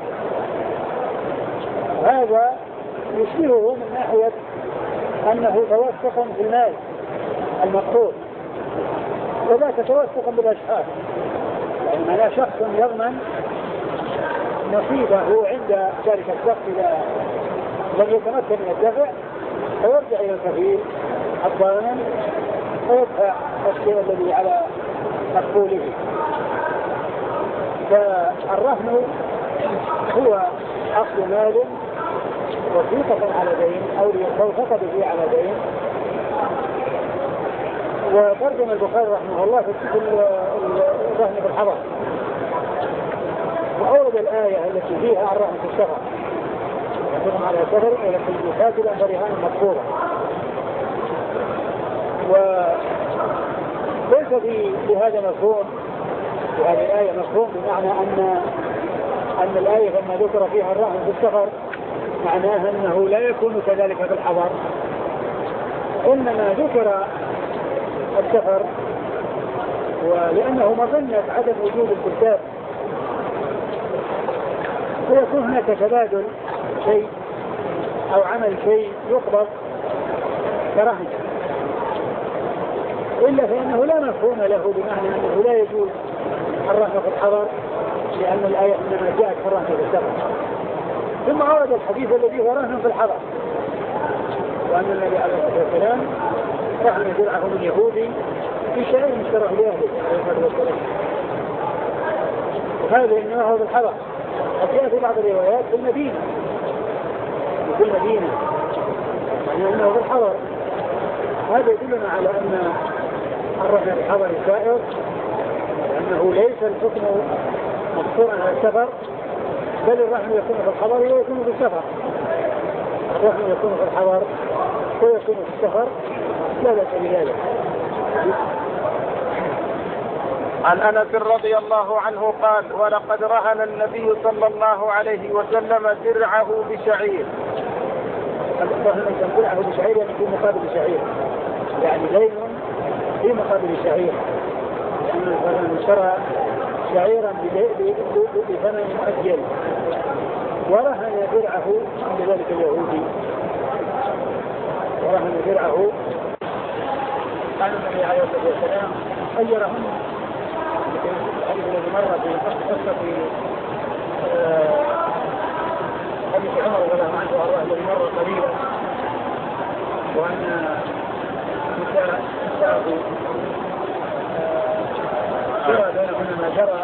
هذا يشبهه من ناحية أنه توثق في المال المقصود وذاك توثق بالأشخاص يعني لا شخص يضمن نصيبه عند ذلك الشخص إذا لم يتمكن من الدفع فيرجع إلى الكفيل الضامن ويدفع الشيء الذي على مقبوله. فالرهن هو أخذ مال وثيقة على دين أو ليتوثق به على دين. وترجم البخاري رحمه الله في الرهن في الحضر وأورد الآية التي فيها الرهن في السفر يكون على سفر ولكن يكاتب أن فرهان مكتوبة. وليس بهذا مفهوم بهذه الآية مفهوم بمعنى أن الآية لما ذكر فيها الرهن في السفر معناها أنه لا يكون كذلك في الحضر إنما ذكر السفر ولأنه مظنة عدم وجود الكتاب فيكون هناك تبادل شيء أو عمل شيء يقبض كرهن إلا فإنه لا مفهوم له بمعنى أنه لا يجوز الرهن في الحضر لأن الآية إنما جاءت في الرهن في السفر. ثم ورد الحديث الذي هو رهن في الحضر وأن النبي عليه الصلاة والسلام رهن درعه من يهودي في شعير اشتراه لأهله وهذا إنما هو في الحضر. قد جاء في بعض الروايات في المدينة يعني أنه في الحضر. هذا يدلنا على أن الرهن في الحضر سائر لأنه ليس الحكم مقصورا على السفر بل الرهن يكون في الحضر ويكون في السفر. الرهن يكون في الحضر ويكون في السفر لا بأس بذلك. عن أنس رضي الله عنه قال ولقد رهن النبي صلى الله عليه وسلم درعه بشعير. درعه بشعير يعني في مقابل شعير يعني دين في مقابل شعير لأن الرهن اشترى شعيرا بثمن مؤجل ورهن درعه عند ذلك اليهودي، ورهن درعه. قال النبي عليه الصلاة والسلام خيرهن الحديث الذي مر في قصة حديث عمر رضي الله عنه وارضاه الذي مر قليلا، وأن نساءه جرى بينهن ما جرى،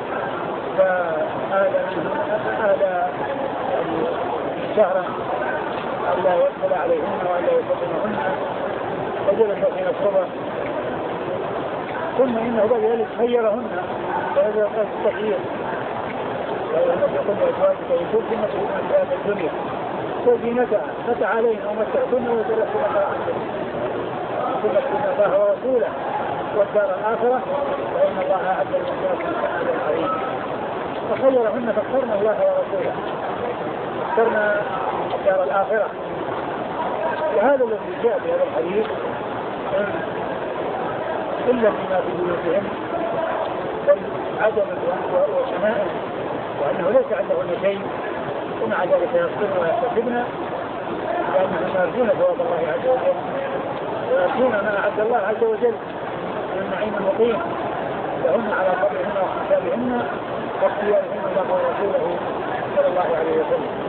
فآل شهرا ألا يدخل عليهن وألا يسكنهن، فجلس حين الصبح، ثم إنه بعد ذلك خيرهن، وهذا قصد التخيير، وهذا يقول لأزواجك يكون في مسؤولين في هذه الدنيا وزينتها فتعالين ومتعتن وتلفن عنكم ثم اتقوا الله ورسوله والدار الآخرة فإن الله أعد للمتقين أجرا عظيما. فخيرهن فاخترنا الله ورسوله، اخترنا الدار الآخرة. وهذا الذي جاء في هذا الحديث إلا فيما في بيوتهم والعدم وشمائل، وأنه ليس عندهن شيء، ومع ذلك يصبرن ويحتسبن لأنهم يرجون ثواب الله عز وجل ويرجون ما أعد الله عز وجل من النعيم المقيم لهن على قدرهن وحسابهن واختيارهن الله ورسوله صلى الله عليه وسلم.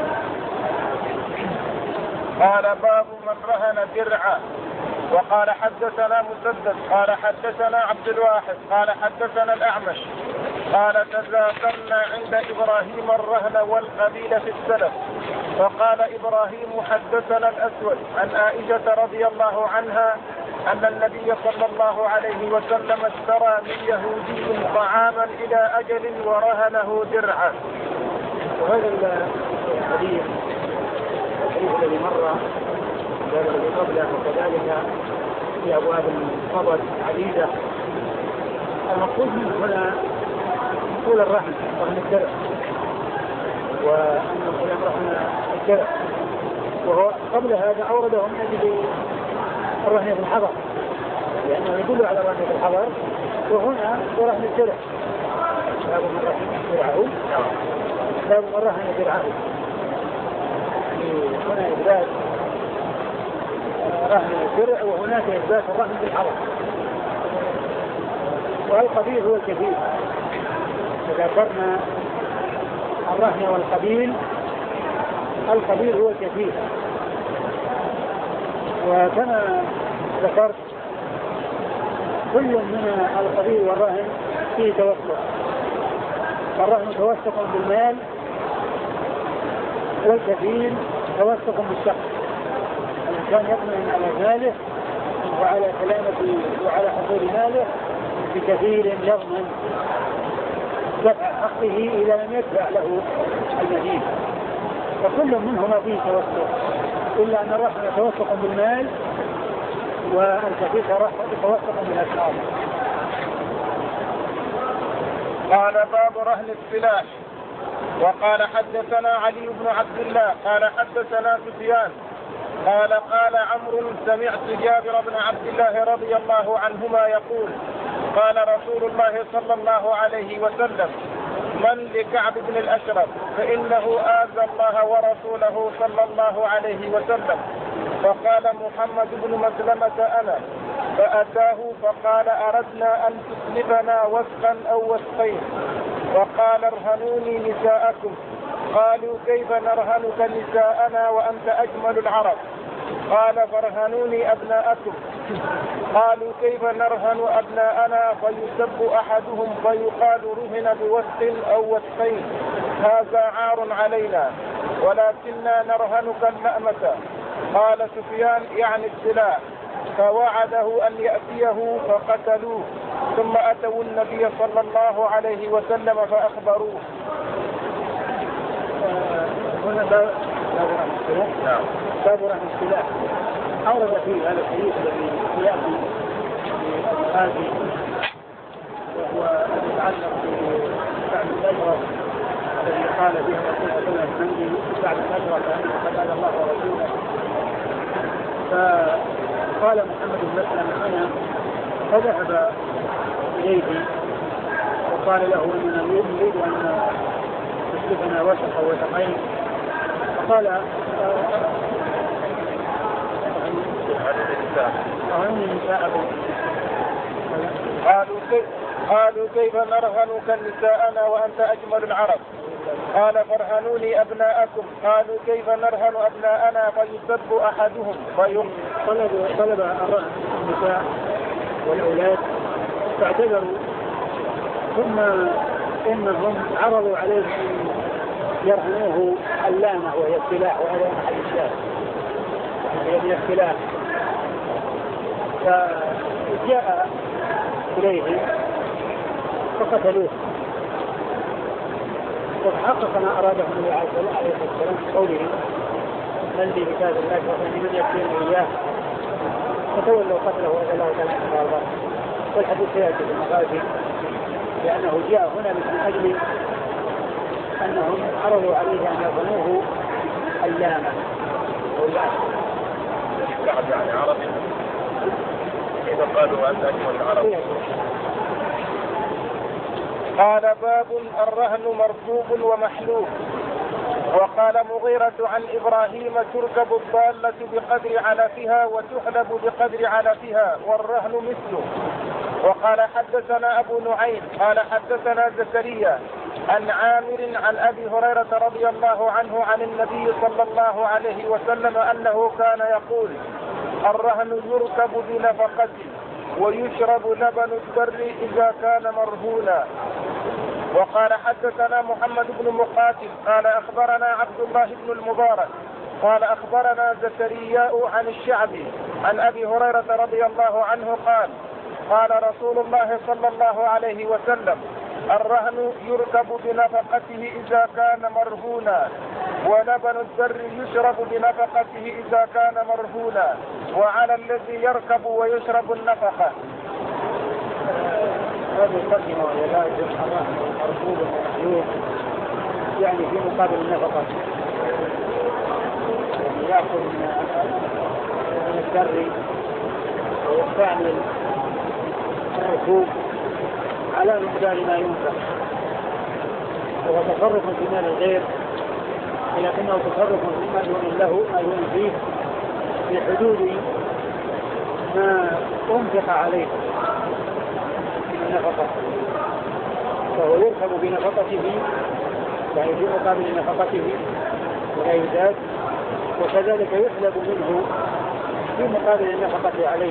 قال باب من رهن درعا. وقال حدثنا مسدد قال حدثنا عبد الواحد قال حدثنا الأعمش قال تذاكرنا عند إبراهيم الرهن والقبيل في السلف، فقال إبراهيم حدثنا الأسود عن عائشة رضي الله عنها أن النبي صلى الله عليه وسلم اشترى من يهودي طعاما إلى أجل ورهنه درعا. وهذا الحديث الذي مر الذي قبله وكذلك في أبواب الفضل عديدة، المقصود منه هنا طول الرهن الدرع، وأن الكلام رهن الدرع، وهو قبل هذا أورده من أجل الرهن في الحضر لأنه يدل على الرهن في الحضر، وهنا رهن الدرع باب من رهن درعه، باب من رهن درعه هنا إثبات رهن الدرع وهناك إثبات الرهن في الحضر. والقبيل هو الكفيل، ذكرنا الرهن والقبيل، القبيل هو الكفيل. وكما ذكرت كل من القبيل والرهن فيه توسط، الرهن توسط بالمال والكفيل توسط بالشخص، الإنسان يطمئن على ماله وعلى سلامته وعلى حصول ماله بكفيل يضمن دفع حقه إذا لم يدفع له المدين، فكل منهما فيه توسط، إلا أن الرهن توسط بالمال والكفيل توسط بالأشخاص. قال باب رهن السلاح. وقال حدثنا علي بن عبد الله قال حدثنا سفيان قال قال عمرو سمعت جابر بن عبد الله رضي الله عنهما يقول قال رسول الله صلى الله عليه وسلم من لكعب بن الأشرف فإنه آذى الله ورسوله صلى الله عليه وسلم، فقال محمد بن مسلمة أنا، فأتاه فقال أردنا أن تسلبنا وسقا أو وسقين، وقال ارهنوني نساءكم، قالوا كيف نرهنك نساءنا وأنت أجمل العرب، قال فارهنوني أبناءكم، قالوا كيف نرهن أبناءنا، فيسب أحدهم فيقال رهن بوسق أو وسقين، هذا عار علينا، ولكننا نرهنك المأمة. قال سفيان يعني السلاح، فوعده أن يأتيه فقتلوه، ثم أتوا النبي صلى الله عليه وسلم فأخبروه. هنا باب رهن السلاح أورد فيه هذا الحديث الذي يأتي في هذه، وهو يتعلق بسعد الأشرف الذي قال به رسول الله صلى الله عليه وسلم سعد الأشرف أنه قد آذى الله ورسوله، فقال محمد بن مسلمة أنا، فذهب إليه وقال له اننا نريد ان تسلفنا وسخ او وسخين، فقال قالوا كيف نرهنك نساءنا وأنت أجمل العرب؟ قال فارهنوني أبناءكم. قالوا كيف نرهن أبناءنا فيسب أحدهم طلب الرهن النساء والأولاد فاعتذروا، ثم إنهم عرضوا عليه أن يرهنوه اللامة وهي السلاح، وهذا أحد الشاهد هي السلاح. فجاء إليهم فقتلوه. وتحقق ما أراده النبي عليه الصلاة والسلام قوله من لي بكتاب الله ومن يكفيني إياه، فتولوا قتله وأذى الله تعالى عنه. والحديث سيأتي في المغازي لأنه جاء هنا من أجل أنهم عرضوا عليه أن يظنوه اللامة يعني عربي إذا قالوا أنت أجمل العرب. قال باب الرهن مركوب ومحلوب. وقال مغيرة عن إبراهيم تركب الضالة بقدر علفها وتحلب بقدر علفها والرهن مثله. وقال حدثنا أبو نعيم قال حدثنا زكريا عن عامر عن أبي هريرة رضي الله عنه عن النبي صلى الله عليه وسلم أنه كان يقول الرهن يركب بنفقة ويشرب لبن الدر إذا كان مرهونا. وقال حدثنا محمد بن مقاتل قال أخبرنا عبد الله بن المبارك قال أخبرنا زكرياء عن الشعبي عن أبي هريرة رضي الله عنه قال قال رسول الله صلى الله عليه وسلم الرهن يركب بنفقته إذا كان مرهونا ولبن الدر يشرب بنفقته إذا كان مرهونا وعلى الذي يركب ويشرب النفقة. هذه الترجمة ولا الرهن مركوب ومحلوب يعني في مقابل النفقة، يعني يأخذ من الدر ويستعمل الركوب على مقدار ما ينفق، وهو تصرف في مال الغير ولكنه تصرف فيما دون له ما دون فيه في حدود ما أنفق عليه من النفقة، فهو يركب بنفقته يعني في مقابل نفقته ولا يزاد، وكذلك يحلب منه في مقابل النفقة عليه.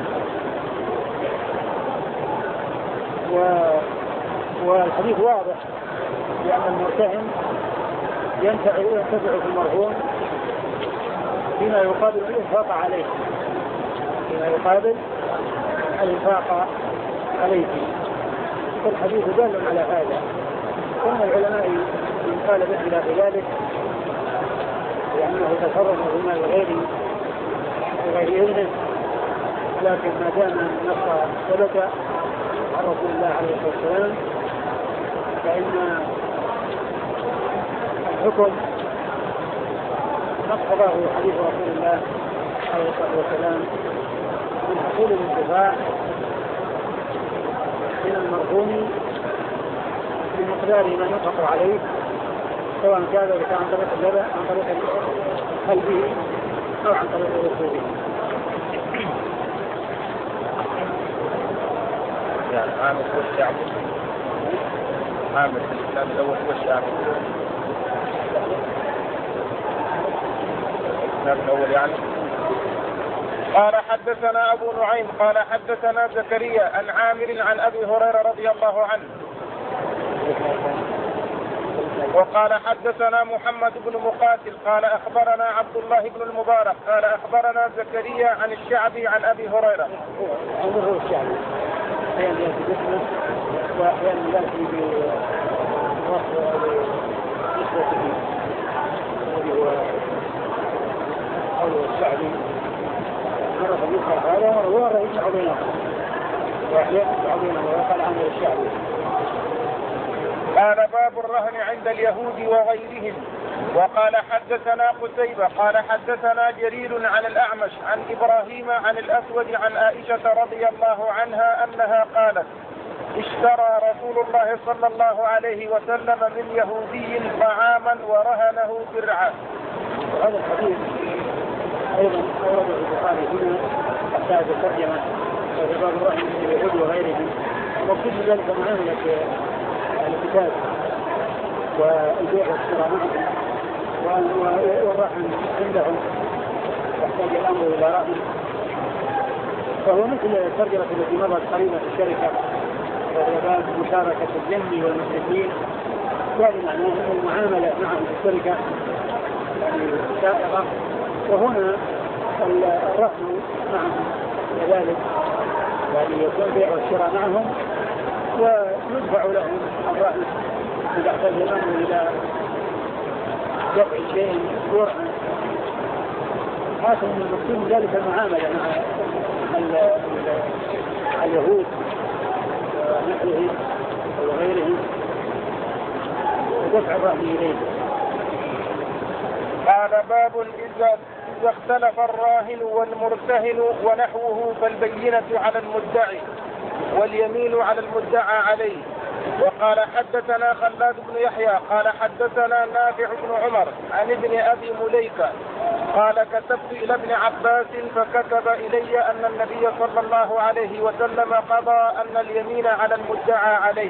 والحديث واضح لأن المرتهن ينتفع في المرهون فيما يقابل الإنفاق عليه، فيما يقابل الإنفاق عليه. فالحديث دال على هذا. ثم العلماء من قال بخلاف ذلك لأنه تصرف في مال الغير وغير إذنه، لكن ما دام النص ثبت عن رسول الله عليه الصلاة والسلام فإن الحكم نقضه حديث رسول الله عليه الصلاة والسلام من حصول الانتفاع من المرهون بمقدار ما ينفق عليه، سواء كان ذلك عن طريق اللبن عن طريق قلبه أو عن طريق ركوبه. يعني عامل هو الشعب، عامل في الإسلام الأول هو الشعب، الإسلام الأول يعني. قال حدثنا أبو نعيم قال حدثنا زكريا عن عامر عن أبي هريرة رضي الله عنه. وقال حدثنا محمد بن مقاتل قال أخبرنا عبد الله بن المبارك قال أخبرنا زكريا عن الشعبي عن أبي هريرة. هو الشعبي أحيانا يأتي باسمه وأحيانا يأتي بوصف نسبته وهو قوله الشعبي، مرة يذكر هذا ومرة يجمع بينهم وأحيانا يجمع بينهم ويقال عنه الشعبي. قال باب الرهن عند اليهود وغيرهم. وقال حدثنا قتيبة قال حدثنا جرير عن الأعمش عن إبراهيم عن الأسود عن عائشة رضي الله عنها أنها قالت اشترى رسول الله صلى الله عليه وسلم من يهودي طعاما ورهنه درعا. وهذا الحديث أيضا أورده البخاري هنا حتى ترجمة وباب الرهن من اليهود وغيرهم، وقصد ذلك معاملة الكتاب والبيع والشراء والرهن عندهم يحتاج الأمر إلى رهن، فهو مثل الترجمة التي مرت قريبا في الشركة وهي باب مشاركة الذمي والمشركين، وهذا معناه أن المعاملة معهم في الشركة يعني سائغة، وهنا الرهن معهم كذلك، يعني يكون البيع والشراء معهم ويدفع لهم الرهن إذا احتاج الأمر إلى دفع شيء يرهن. حاصل من المقصود ذلك المعاملة مع اليهود ونحوهم وغيرهم ودفع الرهن إليه. قال باب إذا اختلف الراهن والمرتهن ونحوه فالبينة على المدعي واليمين على المدعى عليه. وقال حدثنا خلاد بن يحيى قال حدثنا نافع بن عمر عن ابن أبي مليكة قال كتبت إلى ابن عباس فكتب إلي أن النبي صلى الله عليه وسلم قضى أن اليمين على المدعى عليه.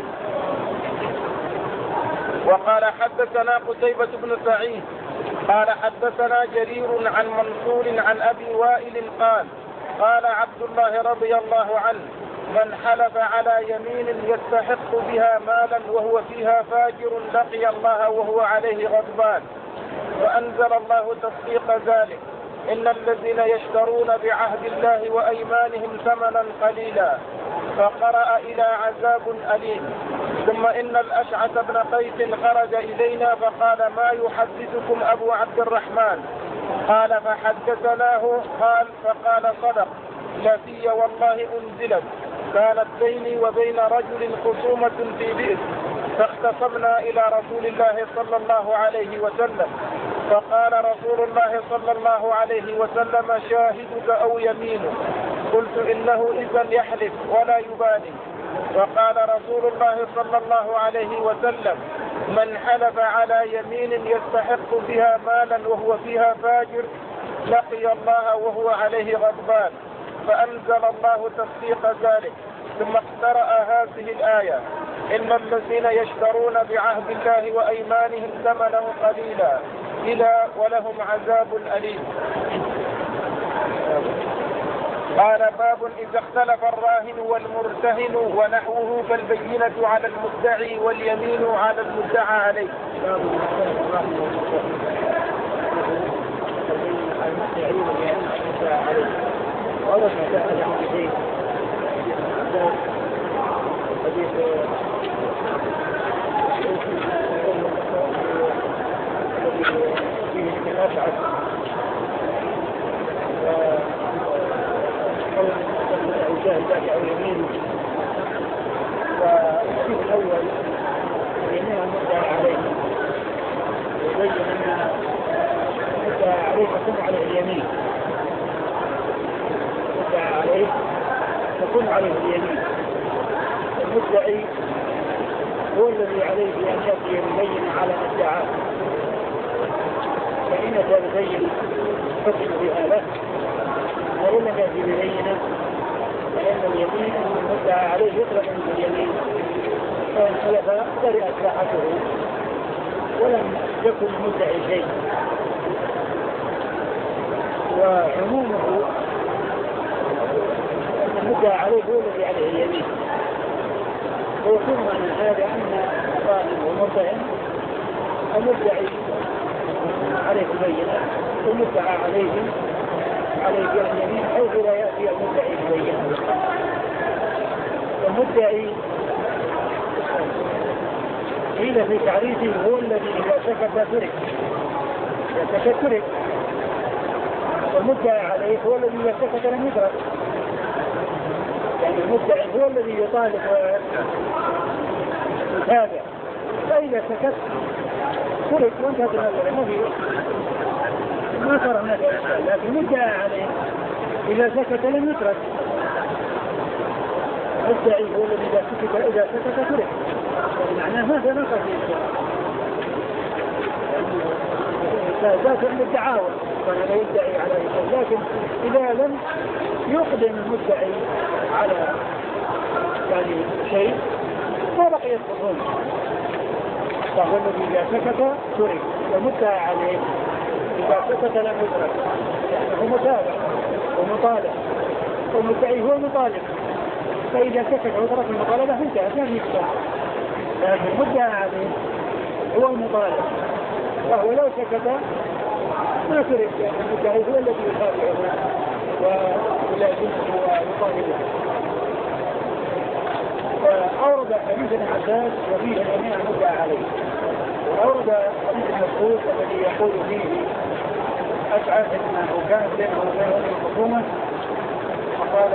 وقال حدثنا قتيبة بن سعيد قال حدثنا جرير عن منصور عن أبي وائل قال عبد الله رضي الله عنه من حلف على يمين يستحق بها مالا وهو فيها فاجر لقي الله وهو عليه غضبان، وأنزل الله تصديق ذلك إن الذين يشترون بعهد الله وأيمانهم ثمنا قليلا، فقرأ إلى عذاب أليم. ثم إن الأشعث بن قيس خرج إلينا فقال ما يحدثكم أبو عبد الرحمن؟ قال فحدثناه فقال صدق التي والله أنزلت كانت بيني وبين رجل خصومة في بئر فاختصمنا إلى رسول الله صلى الله عليه وسلم فقال رسول الله صلى الله عليه وسلم شاهدك أو يمينك؟ قلت إنه إذن يحلف ولا يبالي. فقال رسول الله صلى الله عليه وسلم من حلف على يمين يستحق بها مالا وهو فيها فاجر لقي الله وهو عليه غضبان، فأنزل الله تصديق ذلك. ثم اقترأ هذه الآية إن الذين يشترون بعهد الله وأيمانهم ثمنا قليلا إلى ولهم عذاب أليم. قال باب إذا اختلف الراهن والمرتهن ونحوه فالبينة على المدعي واليمين على المدعى عليه. والشيء الأول يمين المدعى عليه ويبين أن المدعى عليه تكون عليه اليمين، المدعى عليه تكون عليه اليمين. المدعي هو الذي عليه أن يأتي يبين على مدعاه، فإن تبين حكم بها له، وإن لم يأتي ببينه فإن اليمين المدعى عليه يطلق من اليمين، فإن حلف برئت راحته ولم يكن المدعي شيء. وعمومه أن المدعى عليه هو الذي عليه اليمين، ويكون من هذا أن الراهن والمرتهن المدعي عليه بينة والمدعى عليه اليمين حيث لا يأتي المدعي بينة. المدعي قيل في تعريفه هو الذي إذا سكت ترك، والمدعي عليه هو الذي إذا سكت لم يدرك. يعني المدعي هو الذي يطالب ويتابع، فإذا سكت ترك وانتهت المسألة ما صار هناك إشكال. لكن المدعي عليه إذا سكت لم يترك، المدعي هو الذي إذا سكت ترك، معناه هذا نقص ذات الدعاوى كان لا يدعي على شيء، لكن إذا لم يقدم المدعي على يعني شيء ما بقي الظلم، فهو الذي إذا سكت ترك، والمدعي عليه إذا سكت لم يترك، يعني هو متابع ومطالب، والمدعي هو مطالب، فإذا سكت وترك المطالبة انتهت ما في إشكال، لكن المدعي عليه هو المطالب، فهو لو سكت ما ترك، يعني المدعي هو الذي يتابعه ويلازمه ويطالبه. فأورد حديث ابن عباس وفيه اليمين المدعى عليه، وأورد حديث المسعود الذي يقول فيه أسعد أنه كان بينه وبين الخصومة فقال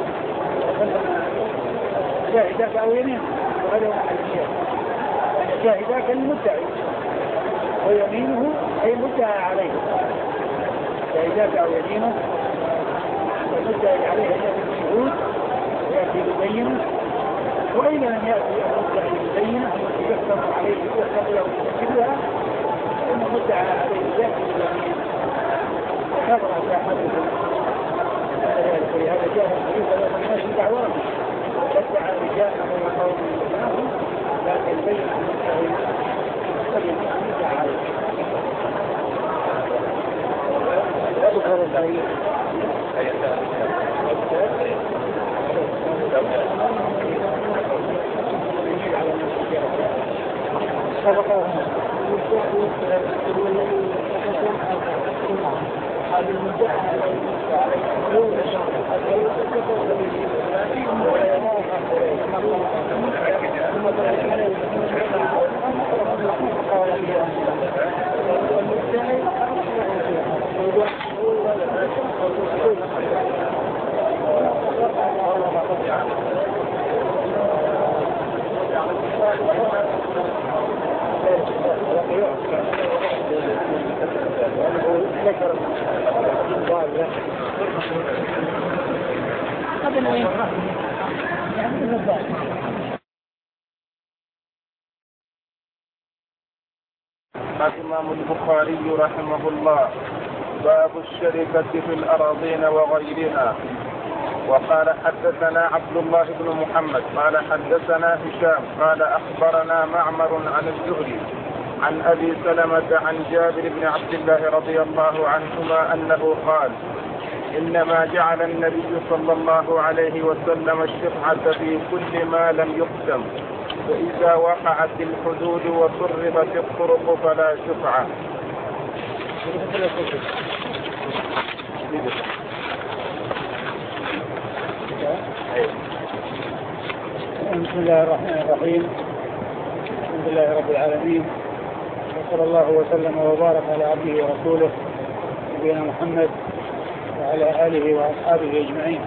شاهداك أو يمين، وهذا هو محل الشاهد، يعني شاهداك المدعي ويمينه أي مدعى عليه، شاهداك أو يمينه والمدعي عليه أن يأتي بالشهود ويأتي ببينه، وإذا لم يأتي المدعي ببينه يحكم عليه يحكم له بشكلها فإن المدعى عليه يأتي باليمين وكبر أحدهم ذلك، ولهذا جاء الحديث لا تناش دعواهم ادعى رجاله وقوم معهم لكن بين المدعي فاليمين المدعى عليه. هذا الحديث الإمام البخاري رحمه الله باب الشركة في الأراضين وغيرها. وقال حدثنا عبد الله بن محمد قال حدثنا هشام قال أخبرنا معمر عن الزهري عن أبي سلمة عن جابر بن عبد الله رضي الله عنهما أنه قال إنما جعل النبي صلى الله عليه وسلم الشفعة في كل ما لم يقسم، فإذا وقعت الحدود وصرفت الطرق فلا شفعة. بسم الله الرحمن الرحيم، الحمد لله رب العالمين، وصلى الله وسلم وبارك على عبده ورسوله نبينا محمد وعلى آله وأصحابه أجمعين.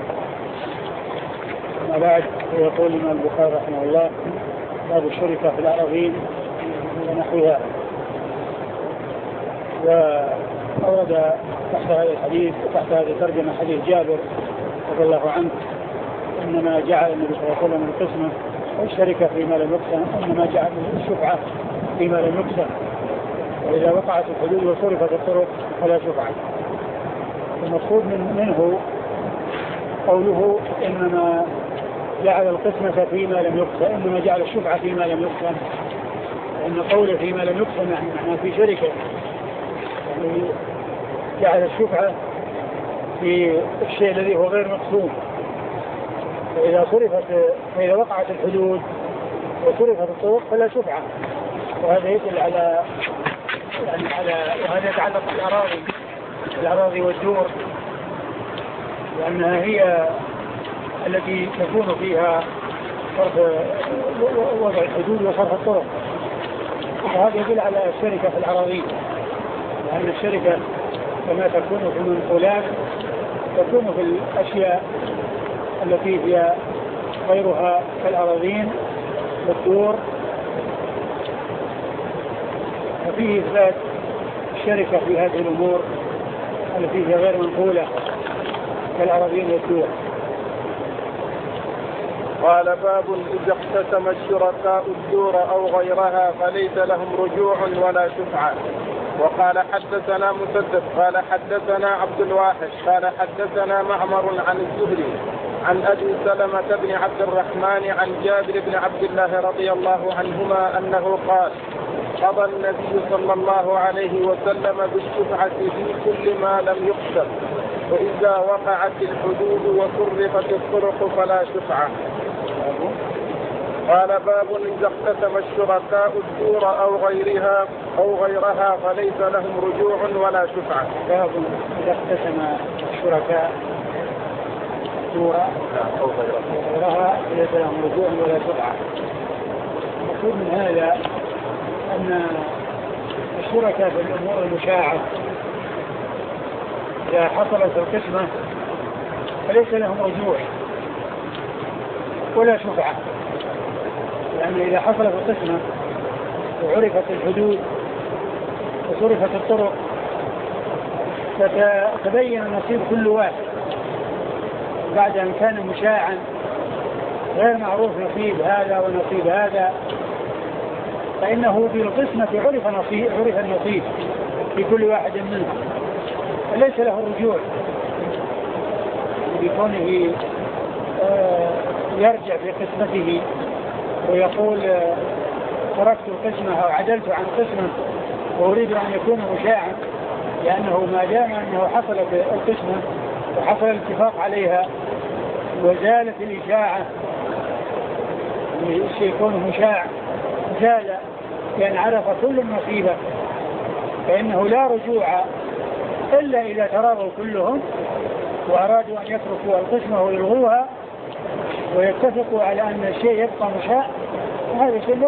أما بعد، يقول الإمام البخاري رحمه الله باب الشركة في الأراضين ونحوها. وأورد تحت هذا الحديث وتحت هذه الترجمة حديث جابر رضي الله عنه إنما جعل النبي صلى الله عليه وسلم القسمة والشركة فيما لم يقسم، إنما جعل الشفعة فيما لم يقسم، وإذا وقعت الحدود وصرفت الطرق فلا شفعة. المقصود منه قوله إنما جعل القسمة فيما لم يقسم، إنما جعل الشفعة فيما لم يقسم، لأن قوله فيما لم يقسم يعني معناه في شركة، يعني جعل الشفعة في الشيء الذي هو غير مقسوم، فإذا وقعت الحدود وصرفت الطرق فلا شفعة. وهذا يدل على وهذا يتعلق بالأراضي والدور، لأنها هي التي تكون فيها وضع الحدود وصرف الطرق، وهذا يدل على الشركة في الأراضي، لأن الشركة كما تكون في المنقولات تكون في الأشياء التي هي غيرها كالأراضين والدور، ففيه إثبات الشركة في هذه الأمور التي هي غير منقولة كالأراضين والدور. قال باب إذا اقتسم الشركاء الدور أو غيرها فليس لهم رجوع ولا شفعة. وقال حدثنا مسدد قال حدثنا عبد الواحد قال حدثنا معمر عن الزهري عن أبي سلمة بن عبد الرحمن عن جابر بن عبد الله رضي الله عنهما أنه قال قضى النبي صلى الله عليه وسلم بالشفعة في كل ما لم يقسم، وإذا وقعت الحدود وصرفت الطرق فلا شفعة. قال باب إذا اقتسم الشركاء الدور أو غيرها فليس لهم رجوع ولا شفعة. باب إذا اقتسم الشركاء الدور أو غيرها فليس لهم رجوع ولا شفعة. المقصود من هذا أن الشركاء في الأمور المشاعة إذا حصلت القسمة فليس لهم رجوع ولا شفعة، لأن إذا حصلت القسمة وعرفت الحدود وصرفت الطرق فتبين نصيب كل واحد بعد أن كان مشاعا غير معروف نصيب هذا ونصيب هذا، فإنه بالقسمة عرف النصيب في كل واحد منهم فليس له الرجوع بكونه يرجع في قسمته ويقول تركت القسمة أو عدلت عن قسمة وأريد أن يكون مشاعا، لأنه ما دام أنه حصلت القسمة وحصل الاتفاق عليها وزالت الإشاعة يكون مشاع زال لأن عرف كل النصيبة، فإنه لا رجوع إلا إذا تراضوا كلهم وأرادوا أن يتركوا القسمة ويلغوها ويتفقوا على أن الشيء يبقى مشاع، هذا شيء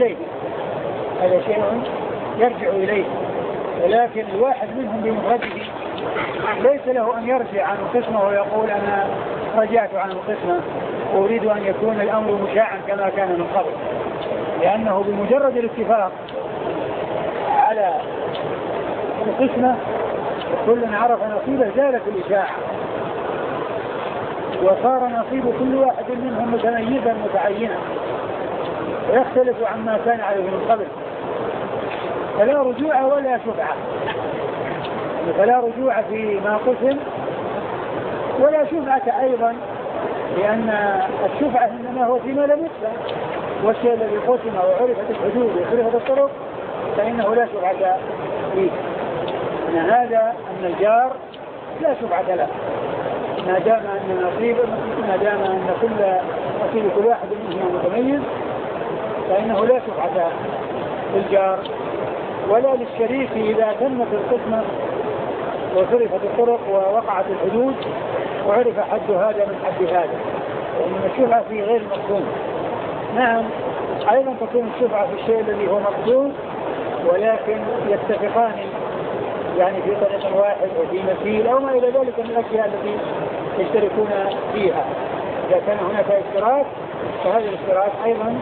يرجع إليه. ولكن الواحد منهم بمفرده ليس له أن يرجع عن القسمة ويقول أنا رجعت عن القسمة وأريد أن يكون الأمر مشاعا كما كان من قبل، لأنه بمجرد الاتفاق على القسمة كل عرف نصيبه زالت الإشاعة وصار نصيب كل واحد منهم متميزا متعينا ويختلف عما كان عليه من قبل، فلا رجوع ولا شفعة. فلا رجوع فيما قسم ولا شفعة أيضا، لأن الشفعة إنما هو فيما لم يقسم، والشيء الذي قسم وعرفت الحدود وعرفت الطرق فإنه لا شفعة فيه. أن هذا أن الجار لا شفعة له ما دام أن نصيب كل واحد منهم متميز، فإنه لا شفعة للجار ولا للشريك إذا تمت القسمة وصرفت الطرق ووقعت الحدود وعرف حد هذا من حد هذا، وإن الشفعة في غير مقسوم. نعم أيضا تكون الشفعة في الشيء الذي هو مقسوم ولكن يتفقان يعني في طريق واحد وفي مثيل أو ما إلى ذلك من الأشياء التي يشتركون فيها. إذا كان هناك اشتراك فهذا الاشتراك أيضا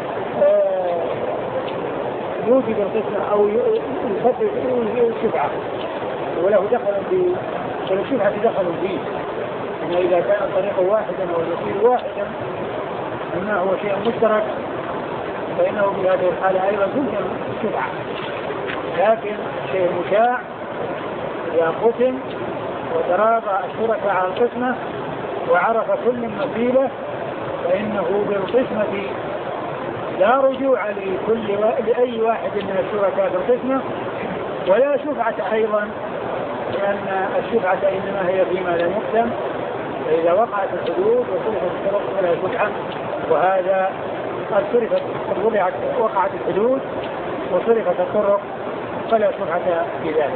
يوجب القسمة أو يفسر الشفعة وله دخل فالشفعة دخل فيه. إن إذا كان الطريق واحدا والوسيل واحدا مما هو شيء مشترك فإنه في هذه الحالة أيضا تمكن الشفعة، لكن شيء مشاع إذا قسم وتراضى الشركاء على القسمة وعرف كل نصيبه فإنه بالقسمة لا رجوع لأي واحد من الشركاء بالقسمة ولا شفعة أيضا، لأن الشفعة إنما هي فيما لا يقسم، فإذا وقعت الحدود وصرفت الطرق فلا شفعة، وهذا قد وقعت الحدود وصرفت الطرق فلا شفعة في ذلك.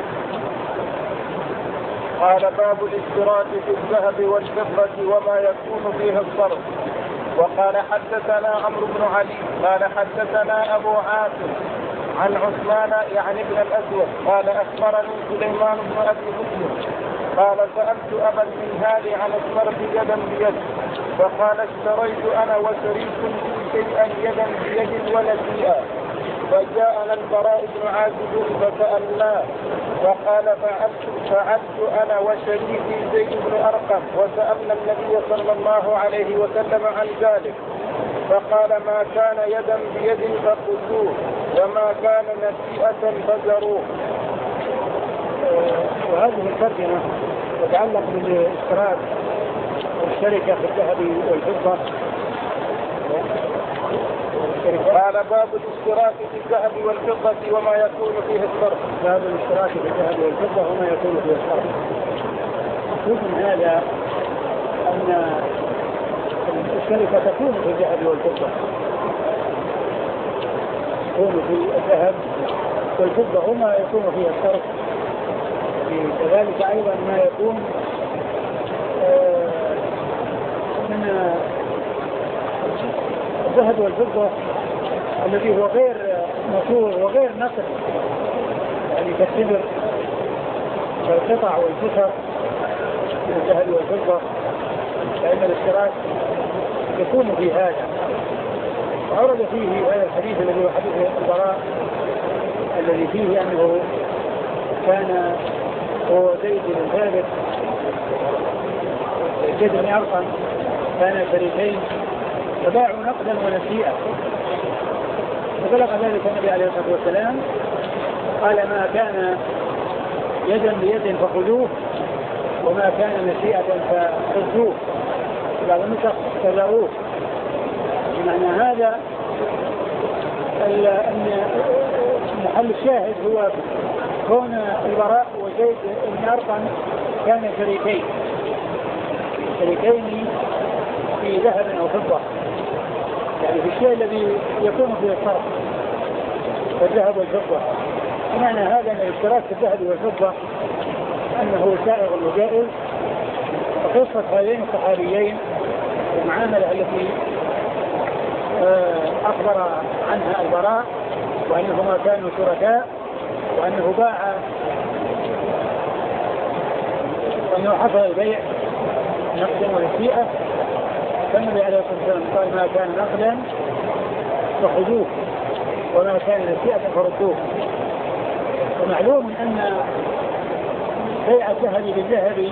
قال باب الاشتراك في الذهب والفضة وما يكون فيها الصرف. وقال حدثنا عمرو بن علي قال حدثنا أبو عاصم عن عثمان يعني ابن الأسود قال أخبرني سليمان بن أبي مسلم قال سألت أبا المنهال عن الصرف يدا بيد فقال اشتريت أنا وشريك شيئا يدا بيد ولا شيئا، فجاءنا البراء بن عازب فسألناه وقال فعلت فعدت أنا وشريكي زيد بن أرقم وسألنا النبي صلى الله عليه وسلم عن ذلك فقال ما كان يدا بيد فخذوه وما كان نسيئة فزروه. وهذه الترجمة تتعلق بالاشتراك والشركة في الذهب والفضة. قال باب الاشتراك في الذهب والفضة وما يكون فيه الصرف. باب الاشتراك في الذهب والفضة وما يكون فيه الصرف. من هذا أن الشركة تكون في الذهب والفضة، تكون في الذهب والفضة وما يكون فيه الصرف. كذلك أيضا ما يكون من الذهب والفضة الذي هو غير مصور وغير نقد، يعني كالتمر والقطع والفخر من الذهب والفضة، فإن الاشتراك يكون في هذا. وأورد فيه هذا الحديث الذي هو حديث البراء الذي فيه أنه كان هو زيد بن ثابت زيد بن أرقم كان شريكين فباعوا نقدا ونسيئة، فبلغ ذلك النبي عليه الصلاة والسلام قال ما كان يدا بيد فخذوه وما كان نسيئة فخذوه، بعض النسخ فذروه. بمعنى هذا أن محل الشاهد هو كون البراء وزيد بن أرقم كان شريكين في ذهب أو فضة، يعني في الشيء الذي يكون فيه الصرف الذهب والفضة. بمعنى هذا أن الاشتراك في الذهب والفضة أنه سائغ وجائز. وقصة هذين الصحابيين المعاملة التي أخبر عنها البراء وأنهما كانوا شركاء وأنه باع وأنه حصل البيع نقدا ونسيئة، فالنبي عليه الصلاة والسلام قال ما كان نقدا فخذوه وما كان نسيئة فردوه. ومعلوم أن بيع الذهب بالذهب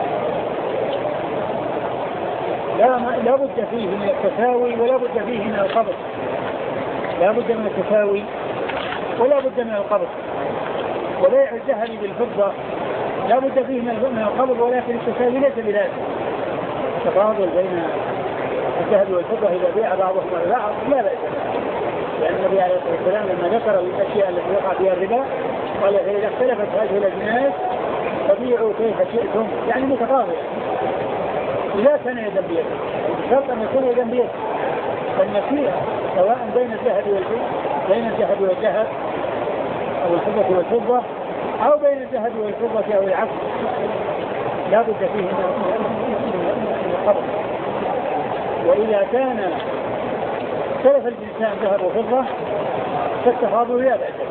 لا بد فيه من التساوي ولا بد فيه من القبض، لا بد من التساوي ولا بد من القبض. وبيع الذهب بالفضة لا بد فيه من القبض ولكن التساوي ليس بذلك. التفاضل بين الذهب والفضة إذا بيع بعضهم على بعض لا بأس، لأن النبي عليه الصلاة والسلام لما ذكر الأشياء التي وقع فيها الربا قال إذا اختلفت هذه الأجناس فبيعوا كيف شئتم، يعني متفاضلة. إذا كان يدا بيد بشرط أن يكون يدا بيد، فالنسيئة سواء بين الذهب والذهب أو الفضة والفضة أو بين الذهب والفضة أو العكس لا بد فيه من القبض. وإذا كان اختلف الإنسان ذهب وفضة فالتفاضل لا بأس،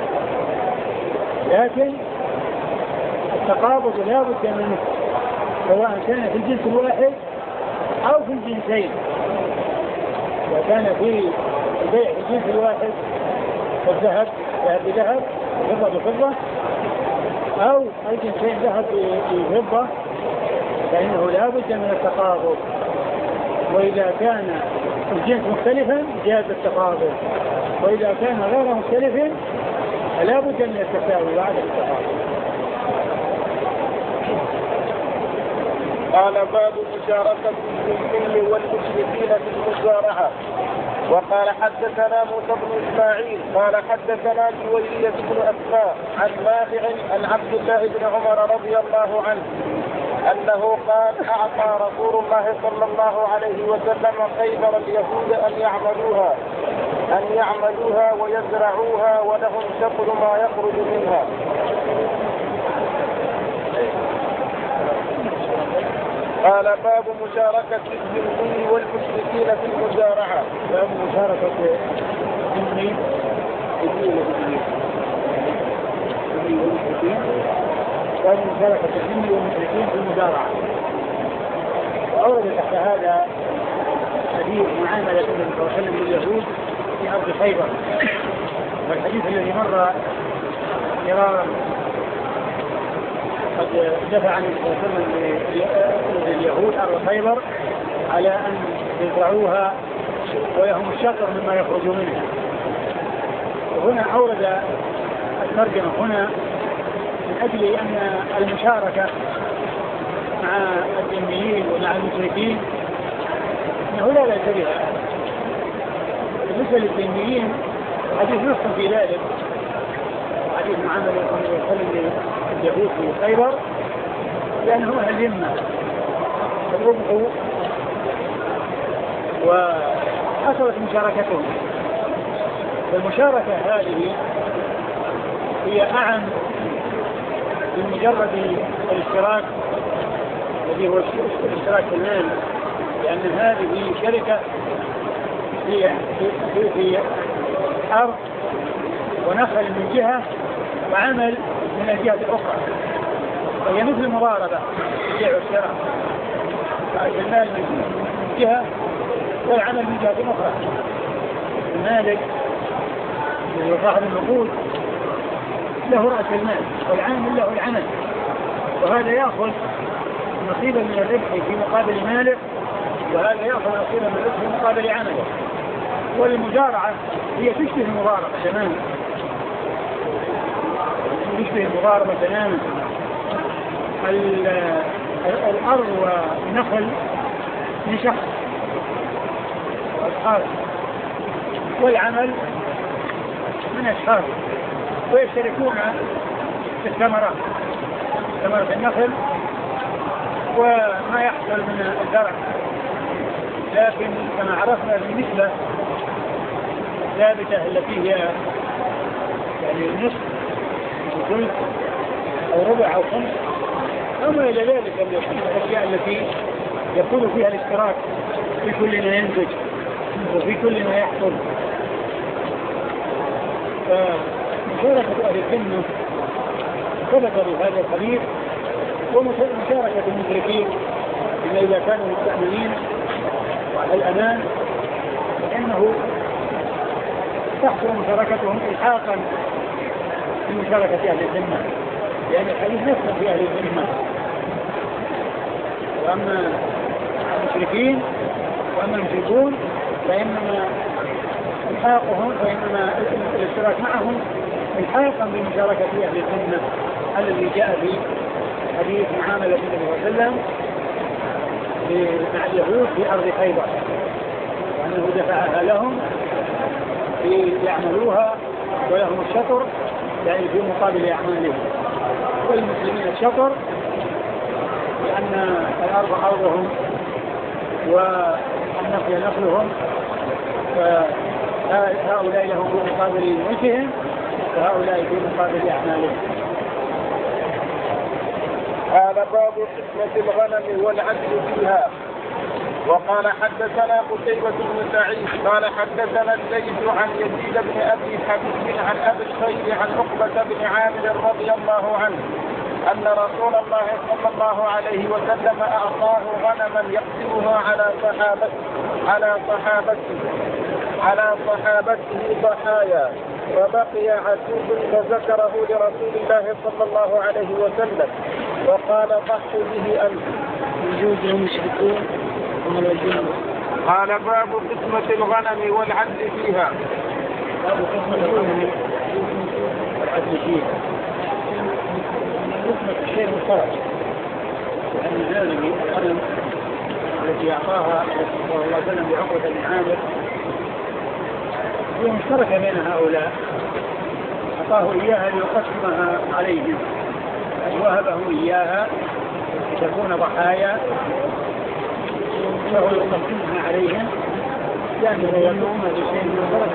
لكن التقابض لا بد منه سواء كان في الجنس الواحد أو في الجنسين. إذا كان في البيع في الجنس الواحد والذهب ذهب بذهب وفضة بفضة أو الجنسين ذهب بفضة فإنه لا بد من التقابض. وإذا كان الجنس مختلفا جاز التقابض، وإذا كان غير مختلف فلا بد من التساوي بعد التقابض. قال باب مشاركة المسلمين والمشركين في المزارعة. وقال حدثنا موسى بن إسماعيل قال حدثنا جويرية بن أسماء عن نافع عن عبد الله بن عمر رضي الله عنه أنه قال أعطى رسول الله صلى الله عليه وسلم خيبر اليهود أن يعملوها ويزرعوها ولهم شطر ما يخرج منها. قال باب مشاركة الذمي والمشركين في المزارعة. باب مشاركة الذمي والمشركين في المزارعة. وأورد تحت هذا حديث معاملة النبي صلى الله عليه وسلم باليهود في أرض خيبر، والحديث الذي مر مرارا قد دفع عن اليهود أرض خيبر على أن يزرعوها ولهم الشطر مما يخرج منها. وهنا أورد الترجمة هنا من أجل أن المشاركة مع الذميين ومع المشركين أنه لا بأس بها. بالنسبة للذميين حديث نص في ذلك، حديث معاملة صلى الله عليه وسلم لليهود في خيبر، لأنهم أهل الذمة فالربح وحصلت مشاركتهم. والمشاركة هذه هي أعم من مجرد الاشتراك الذي هو الاشتراك في المال، لأن هذه شركة في أرض ونخل من جهة وعمل من الجهة الأخرى، وهي مثل المضاربة البيع والشراء، المال من جهة والعمل من جهة أخرى. المالك وهو صاحب النقود له رأس المال والعامل له العمل، وهذا يأخذ نصيبا من الربح في مقابل ماله، وهذا يأخذ نصيبا من الربح في مقابل عمله. والمزارعة هي تشبه المضاربة تماما، تشبه المضاربة تماما. الأرض والنخل من شخص وأصحاب، والعمل من أشخاص، ويشتركون في الثمرات، ثمرة النخل وما يحصل من الزرع. لكن كما عرفنا بالنسبة ثابتة التي هي يعني النصف أو ثلث أو ربع أو خمس أما إلى ذلك من الأشياء التي يكون فيها الاشتراك في كل ما ينتج وفي كل ما يحصل. فمشاركة أهل الذمة ثبت بهذا الحديث، ومشاركة المشركين إلا إذا كانوا مستأمنين وعلى الأمان فإنه تحصل مشاركتهم إلحاقا بمشاركة أهل الذمة، لأن الحديث نفسه في أهل الذمة. وأما المشركين وأما المشركون فإنما الاشتراك معهم الحاقا بمشاركة أهل الذمة الذي جاء في حديث معاملة النبي صلى الله عليه وسلم مع اليهود في أرض خيبر، وأنه دفعها لهم ليعملوها ولهم الشطر يعني في مقابل أعمالهم، والمسلمين الشطر لأن الأرض أرضهم والنخل نخلهم، فهؤلاء لهم في مقابل ملكهم وهؤلاء في مقابل أعمالهم. هذا باب قسمة الغنم والعدل فيها. وقال حدثنا قتيبة بن سعيد قال حدثنا الليث عن يزيد بن أبي حبيب عن أبي الخير عن عقبة بن عامر رضي الله عنه أن رسول الله صلى الله عليه وسلم أعطاه غنما يقسمها على صحابته ضحايا، وبقي عتوب فذكره لرسول الله صلى الله عليه وسلم وقال ضحوا به أنت. يجوز المشركون قال باب قسمة الغنم والعدل فيها. باب قسمة الغنم والعدل فيها. قسمة الشيء مشترك، لأن هذه الغنم التي أعطاها صلى الله عليه وسلم بعقبة بن عامر هي مشتركة بين هؤلاء، أعطاه إياها ليقسمها عليهم، وهبه إياها لتكون ضحايا فهو يقسمها عليهم، لأنه يقوم بشيء مشترك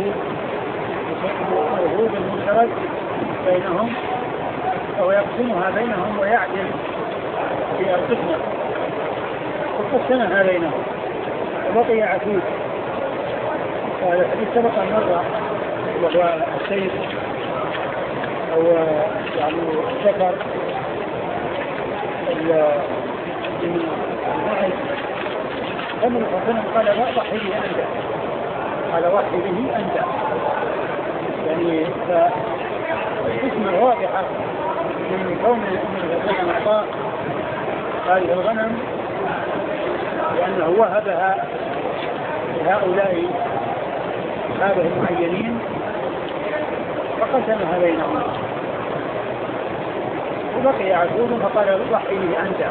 موجود المشترك بينهم، أو يقسمها بينهم ويعدل في القسمة وقسمها بينهم. وبقي عتيق، هذا الحديث سبق مرة، وهو السيد أو يعني شكر المعز لما الحسن قال لا ضحي به أنت، قال ضحي به أنت، يعني فالقسمة واضحة من كون النبي صلى الله عليه وسلم أعطاه هذه الغنم لأنه وهبها لهؤلاء هذه المعينين فقسمها بينهم، وبقي عجوز فقال ضحي به أنت.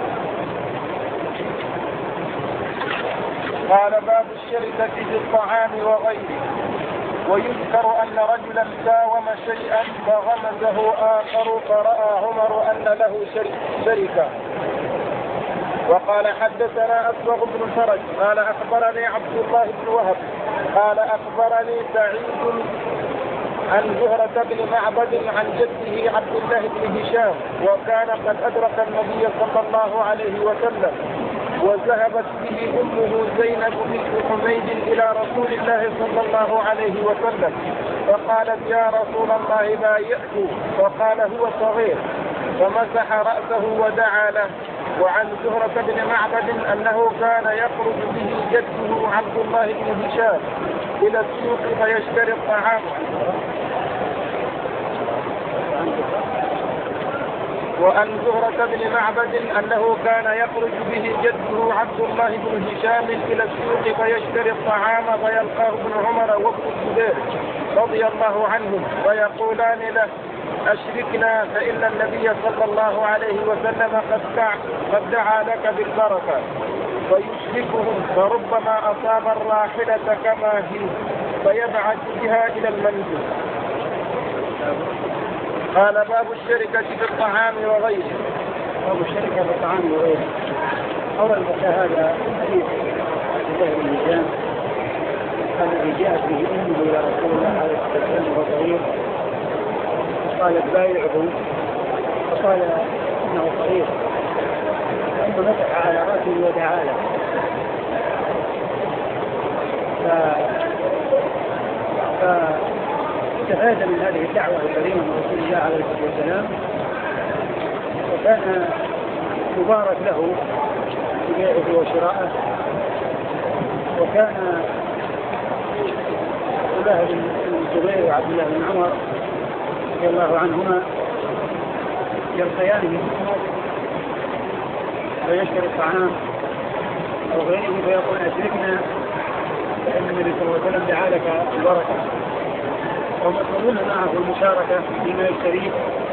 قال باب الشركة في الطعام وغيره. ويذكر أن رجلا ساوم شيئا فغمزه آخر فرأى عمر أن له شركة. وقال حدثنا أسوغ بن الفرج قال أخبرني عبد الله بن وهب قال أخبرني سعيد عن زهرة بن معبد عن جده عبد الله بن هشام وكان قد أدرك النبي صلى الله عليه وسلم وذهبت به أمه زينب بنت حميد إلى رسول الله صلى الله عليه وسلم فقالت يا رسول الله بايعته فقال هو صغير فمسح رأسه ودعا له. وعن زهرة بن معبد أنه كان يخرج به جده عبد الله بن هشام إلى السوق فيشتري الطعام. وعن زهرة بن معبد أنه كان يخرج به جده عبد الله بن هشام إلى السوق فيشتري الطعام فيلقاه ابن عمر وابن الزبير رضي الله عنهم فيقولان له أشركنا فإن النبي صلى الله عليه وسلم قد دعا لك بالبركة فيشركهم فربما أصاب الراحلة كما هي فيبعث بها إلى المنزل. قال باب الشركة في الطعام وغيره. باب الشركة في الطعام وغيره. أول هذا حديث عبد الله بن هشام الذي جاءت به أمه إلى رسول الله عليه الصلاة والسلام وهو صغير قالت بايعه فقال إنه صغير ثم مسح على رأسه ودعا له فاستفاد من هذه الدعوة الكريمة من رسول الله عليه الصلاة والسلام وكان مبارك له في بيعه وشراءه. وكان عبد الله بن الزبير وعبد الله بن عمر رضي الله عنهما يلقيان من السوق ويشتري الطعام أو غيره فيقول أشركنا فإن النبي صلى الله عليه وسلم دعا لك البركة ومطلوبون معه المشاركة فيما يشتريه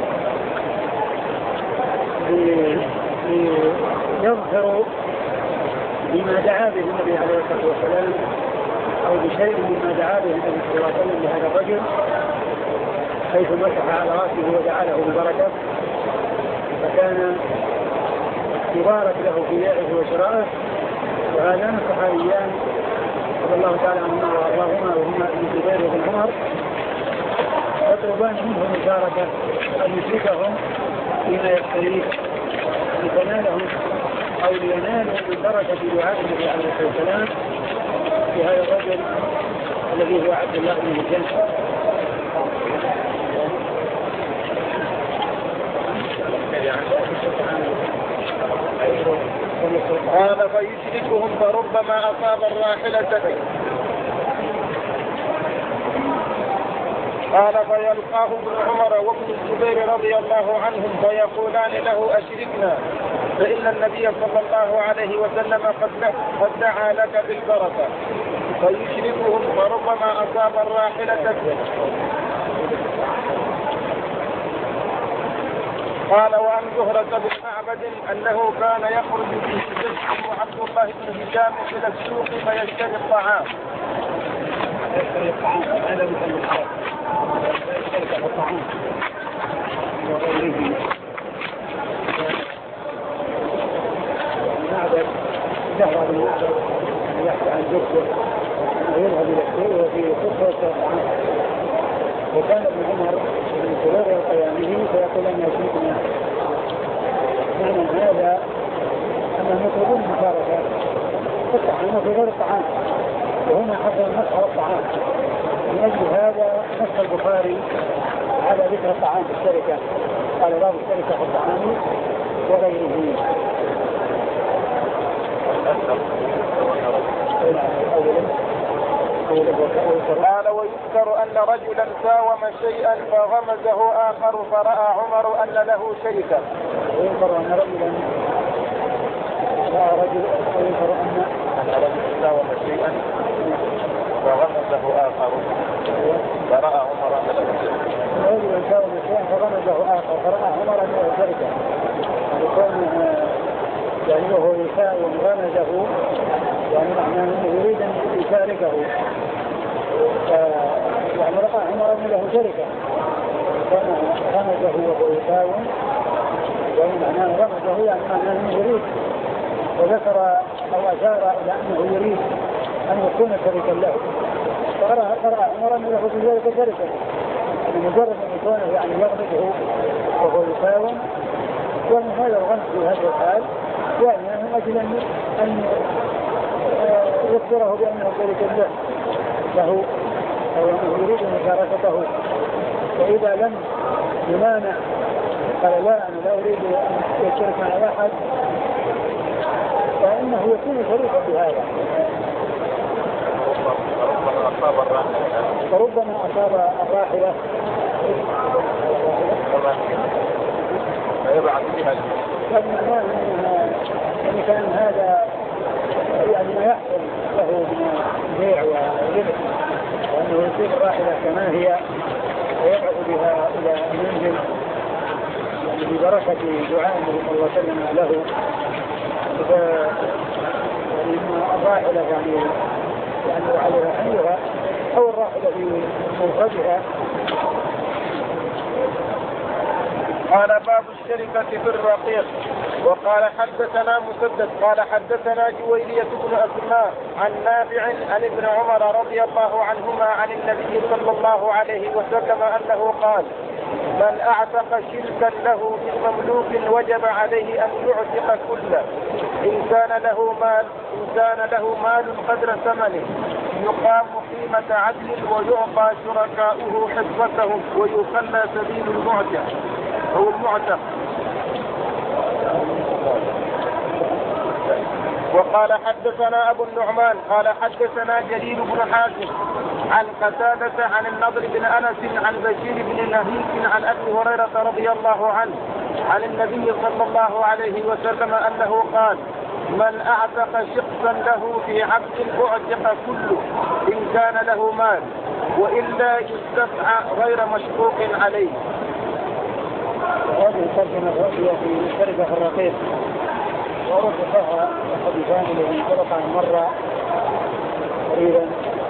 ليظهروا بما دعا به النبي عليه الصلاة والسلام أو بشيء مما دعا به النبي صلى الله عليه وسلم لهذا الرجل حيث مسح على رأسه ودعا له بالبركة فكان يبارك له في بيعه وشرائه. وهذان الصحابيان رضي الله تعالى عنهما وارضاهما وهما ابن الزبير وابن عمر يطلبان منه مشاركة أن يشركهم فيما يشتريه لتنالهم أو لينالهم من بركة دعاء النبي عليه الصلاة والسلام في هذا الرجل الذي هو عبد الله بن هشام. قال فيشركهم فربما أصاب الراحلة به. قال فيلقاه ابن عمر وابن الزبير رضي الله عنهم فيقولان له أشركنا فإن النبي صلى الله عليه وسلم قد دعا لك بالبركة فيشركهم فربما أصاب الراحلة به. قال وعن زهرة بن معبد أنه كان يخرج به جده عبد الله بن هشام إلى السوق فيشتري الطعام. معبد زهرة بن معبد يحكي عن جده ويذهب إلى السوق وفي قصة الطعام. وكان ابن عمر بن الزبير القيامي فيقول أن يشركنا. معنى هذا أنهم يطلبون مشاركة في الطعام وفي غير الطعام وهنا حصل مسح الطعام. من أجل هذا نص البخاري على ذكر الطعام في الشركة قال باب الشركة في الطعام وغيره. قال ويذكر أن رجلا ساوم شيئا فغمزه آخر فرأى عمر أن له شركة. ويذكر أن رجلا ساوم شيئا فغمزه آخر فرأى عمر أن له شركة. رجلا ساوم شيئا فغمزه آخر فرأى عمر أن له شركة. يعني وهو يساوم غمزه يعني معناه أنه يريد أن يشاركه يعني رأى عمر أن له شركة غمزه وهو يساوم يعني معناه غمزه يعني معناه أنه يريد وذكر أو أشار إلى أنه يريد أن يكون شريكا له فرأى عمر أن له في ذلك شركة يعني مجرد أن يكونه يعني يغمزه وهو يساوم ومن هذا الغمز في هذا الحال يعني من أجل أن يخبره بأنه شريك له أو أنه يريد مشاركته وإذا لم يمانع قال لا أنا لا أريد أن يشارك مع أحد فإنه يكون شريكا بهذا فربما أصاب الراحلة فيبعث بها يعني كان هذا يعني ما يحصل له من البيع والربح وأنه يصيب الراحلة كما هي ويبعث بها إلى المنزل يعني ببركة دعاء النبي صلى الله عليه وسلم له يعني الراحلة يعني عليها حملها أو الراحلة في موقفها. قال باب الشركة في الرقيق. وقال حدثنا مسدد قال حدثنا جويرية بن أسماء عن نافع عن ابن عمر رضي الله عنهما عن النبي صلى الله عليه وسلم أنه قال من أعتق شركا له من مملوك وجب عليه أن يعتق كله إن كان له مال قدر ثمنه يقام قيمة عدل ويعطى شركاؤه حصتهم ويخلى سبيل المعتق أو المعتق. وقال حدثنا أبو النعمان قال حدثنا جليل بن حازم عن قتادة عن النضر بن أنس عن بشير بن نهيك عن أبي هريرة رضي الله عنه عن النبي صلى الله عليه وسلم أنه قال من أعتق شخصا له في عبد أعتق كله إن كان له مال وإلا يستفعى غير مشقوق عليه. هذه الترجمة الرؤية في شركة الرقيق ورفقها الحديثان الذي انطلق عن مرة قريبا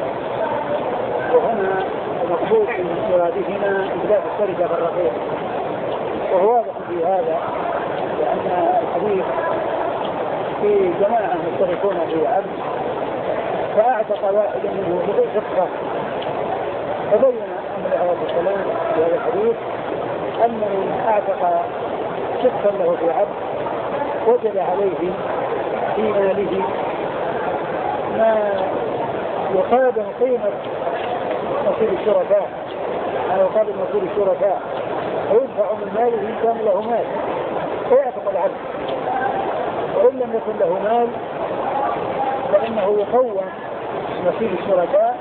وهنا المقصود من مرادهما إثبات الشركة في الرقيق وهو واضح في هذا لأن الحديث في جماعة يشتركون في عبد فأعتق واحد منه بغير شقة فبين النبي عليه الصلاة والسلام في هذا الحديث أن من أعتق شقا له في عبد وجب عليه في ماله ما يقابل قيمة نصيب الشركاء ما يقابل نصيب الشركاء ويدفع من ماله إن كان له مال ويعتق العبد وإن لم يكن له مال فإنه يقوم نصيب الشركاء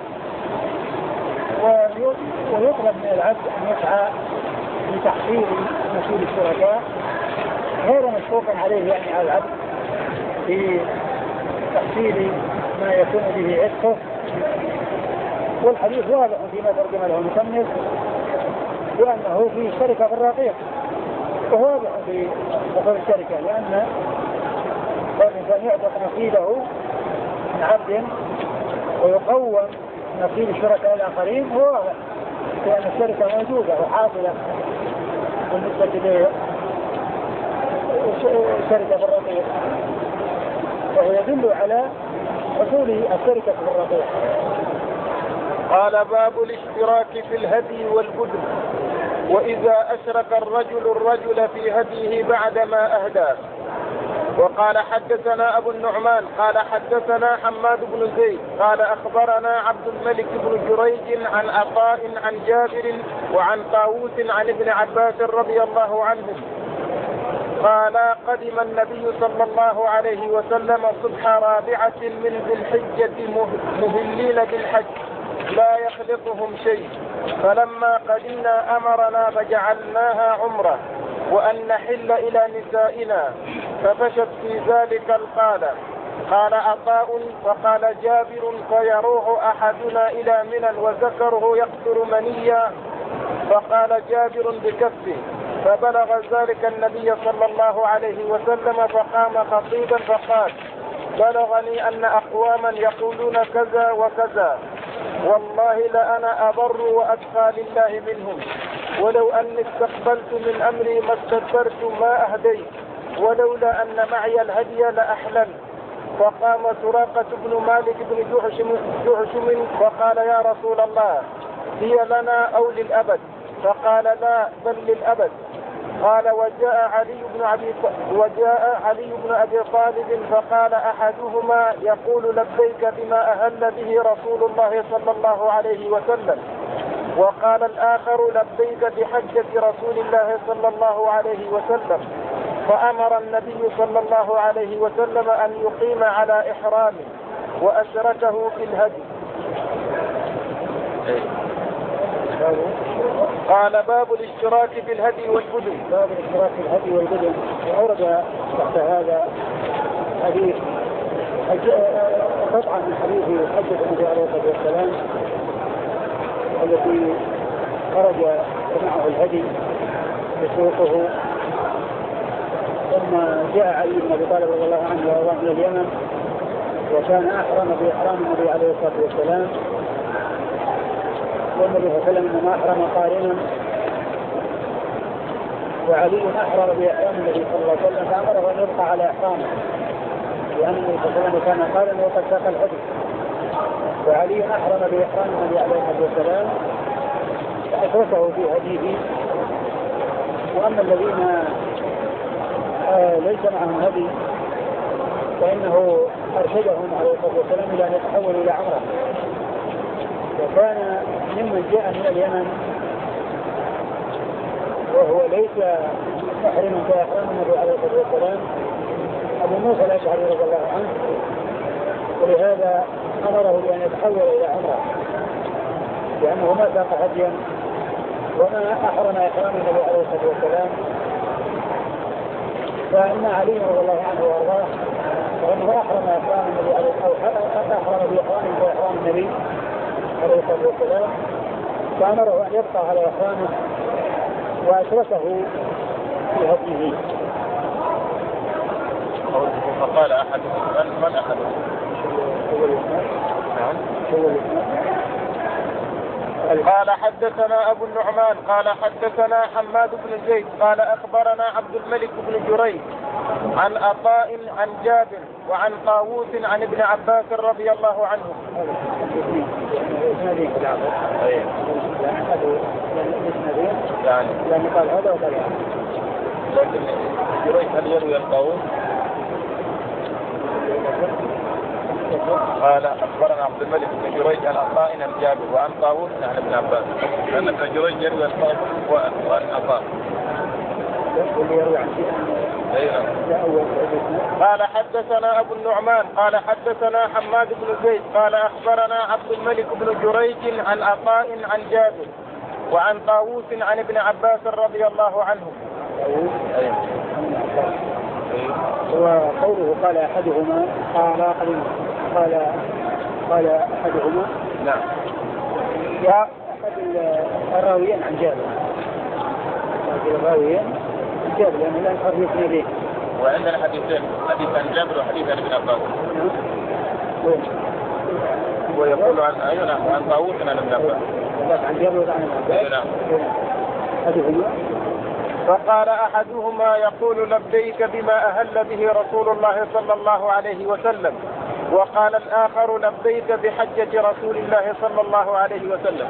ويطلب من العبد أن يسعى لتحصيل نصيب الشركاء غير مشروط عليه يعني على العبد في تحصيل ما يكون به عتقه. والحديث واضح فيما ترجم له المصنف لأنه في شركة في الرقيق وهو واضح في دخول الشركة لأن الإنسان يعتق نصيبه من عبد ويقوم نصيب الشركاء الآخرين هو واضح لأن الشركة موجودة وحاصلة بالنسبة للشركة في الرقيق وهو يدل على حصول الشركة في الرقيق. قال باب الاشتراك في الهدي والبدن وإذا أشرك الرجل في هديه بعدما أهداه. وقال حدثنا أبو النعمان قال حدثنا حماد بن زيد قال أخبرنا عبد الملك بن جريج عن عطاء عن جابر وعن طاووس عن ابن عباس رضي الله عنهم قال قدم النبي صلى الله عليه وسلم صبح رابعة من ذي الحجة مهلين بالحج لا يخلطهم شيء. فلما قدمنا أمرنا فجعلناها عمرة وأن نحل إلى نسائنا، ففشت في ذلك القالة. قال عطاء وقال جابر فيروح أحدنا إلى منى وذكره يقطر منيا، فقال جابر بكفه. فبلغ ذلك النبي صلى الله عليه وسلم فقام خطيبا فقال: بلغني أن أقواما يقولون كذا وكذا، والله لأنا أبر وأتقى لله منهم، ولو أني استقبلت من أمري ما استدبرت ما أهديت، ولولا أن معي الهدي لأحلل. فقام سراقة بن مالك بن جعشم فقال: يا رسول الله، هي لنا أو للأبد؟ فقال: لا، بل للأبد. قال: وجاء علي بن أبي طالب فقال أحدهما يقول: لبيك بما أهل به رسول الله صلى الله عليه وسلم، وقال الآخر: لبيك بحجة رسول الله صلى الله عليه وسلم. فأمر النبي صلى الله عليه وسلم أن يقيم على إحرامه وأشركه في الهدي. قال: باب الاشتراك في الهدي والبدن. باب الاشتراك في الهدي والبدن. وأورد تحت هذا حديث قطعة من حديث حجة النبي عليه الصلاة والسلام التي خرج معه الهدي يسوقه، ثم جاء علي بن ابي طالب رضي الله عنه وارضاه من اليمن، وكان احرم باحرام النبي عليه الصلاه والسلام، والنبي صلى الله عليه وسلم انما احرم قارنا، وعلي احرم باحرام النبي صلى الله عليه وسلم فامره ان يبقى على احرامه، لان النبي صلى الله عليه وسلم كان قارنا وقد ساق الهدي، وعلي احرم باحرام النبي عليه الصلاه والسلام فاشركه في هديه. واما الذين ليس معهم هدي فإنه أرشدهم عليه الصلاة والسلام إلى أن يتحولوا إلى عمرة، وكان ممن جاء من اليمن وهو ليس محرما كإحرام النبي عليه الصلاة والسلام أبو موسى الأشعري رضي الله عنه، ولهذا أمره بأن يتحول إلى عمرة لأنه ما ساق هديا وما أحرم إحرام النبي عليه الصلاة والسلام. فإن علي رضي الله عنه وارضاه فإنه أحرم إحرام النبي عليه أحرم بإحرام كإحرام النبي عليه الصلاة والسلام، فأمره أن يبقى على إحرامه وأشركه في هديه. فقال أحد من أحد قال: حدثنا أبو النعمان قال حدثنا حماد بن زيد قال أخبرنا عبد الملك بن جريج عن عطاء عن جابر وعن طاووس عن ابن عباس رضي الله عنه. يعني قال هذا وقال لكن جريج هل يروي الطاووس؟ قال: أخبرنا عبد الملك بن جريج عن عطاء عن جابر وعن طاووس عن ابن عباس، لأن ابن جريج يروي الطاووس وعن عطاء. قال: حدثنا أبو النعمان قال حدثنا حماد بن زيد قال أخبرنا عبد الملك بن جريج عن عطاء عن جابر وعن طاووس عن ابن عباس رضي الله عنه. وقوله قال أحدهما قال أحدهما نعم يا أحد الراويين عن جابر، الراويين عن جابر لأنه لا يخرج به. وعندنا حديثين، حديث عن جابر وحديث عن ابن عباس. ويقول عن عن طاووس عن ابن عباس. عن جابر وعن عباس. نعم. أحدهما فقال أحدهما يقول: لبيك بما أهل به رسول الله صلى الله عليه وسلم، وقال الآخر: لبيك بحجة رسول الله صلى الله عليه وسلم.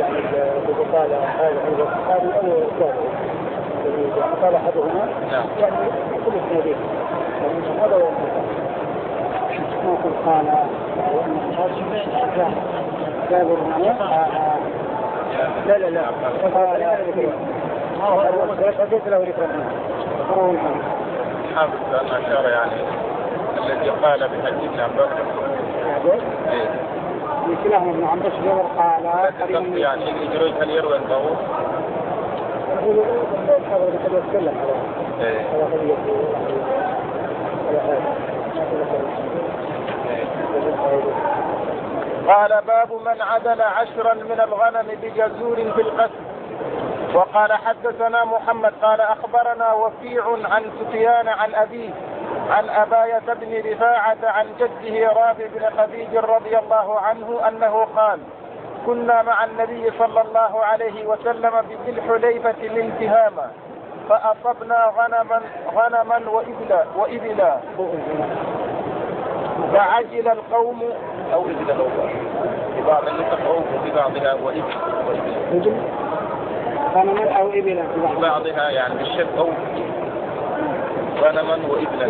قال أحدهما يعني كل اثنين هذا ما قال جابر لا حافظ أن أشار يعني الذي قال بحج ابن عباس. كلاهما ابن عمرو الجبر قال قريبا يعني الإجراج هل يروي الطاووس؟ يقول هذا اللي يتكلم على قضية قال باب من عدل 10 من الغنم بجزور في القسم. وقال حدثنا محمد قال أخبرنا وكيع عن سفيان عن أبيه عن أباية بن رفاعة عن جده رافع بن خديج رضي الله عنه أنه قال كنا مع النبي صلى الله عليه وسلم بذي الحليفة من تهامة فأصبنا غنما وإبلا فعجل القوم أو إبلا في بعض النسخ أو في بعضها وإبلا غنما أو إبلا في بعضها يعني بالشك أو غنما وإبلا.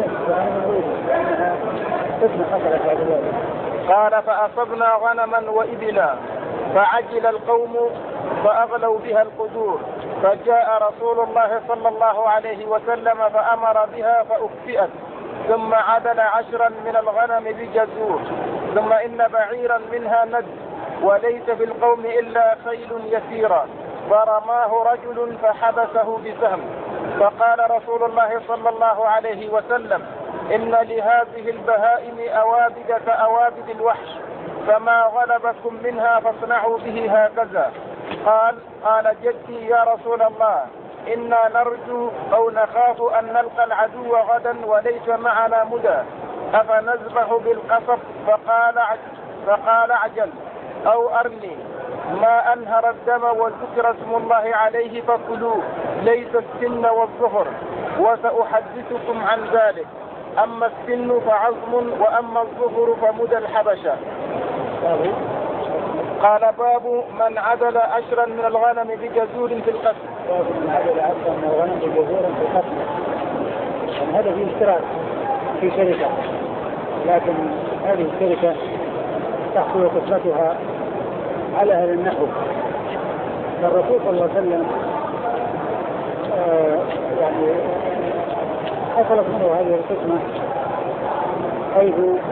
قال فأصبنا غنما وإبلا فعجل القوم فأغلوا بها القدور فجاء رسول الله صلى الله عليه وسلم فأمر بها فأكفئت ثم عدل 10 من الغنم بجزور ثم إن بعيرا منها ند وليس في القوم إلا خيل يسيرا فرماه رجل فحبسه بسهم فقال رسول الله صلى الله عليه وسلم إن لهذه البهائم أوابد كأوابد الوحش فما غلبكم منها فاصنعوا به هكذا. قال جدي يا رسول الله إنا نرجو أو نخاف أن نلقى العدو غدا وليس معنا مدى أفنذبح بالقصب فقال اعجل أو أرني ما أنهر الدم وذكر اسم الله عليه فكلوه ليس السن والظفر وسأحدثكم عن ذلك أما السن فعظم وأما الظفر فمدى الحبشة. قال باب من عدل 10 من الغنم بجزور في القسم. باب من عدل 10 من الغنم بجزور في القسم. هذا فيه اشتراك في شركة لكن هذه الشركة تحصل قسمتها على أهل النحو. الرسول صلى الله عليه وسلم يعني حصلت منه هذه القسمة حيث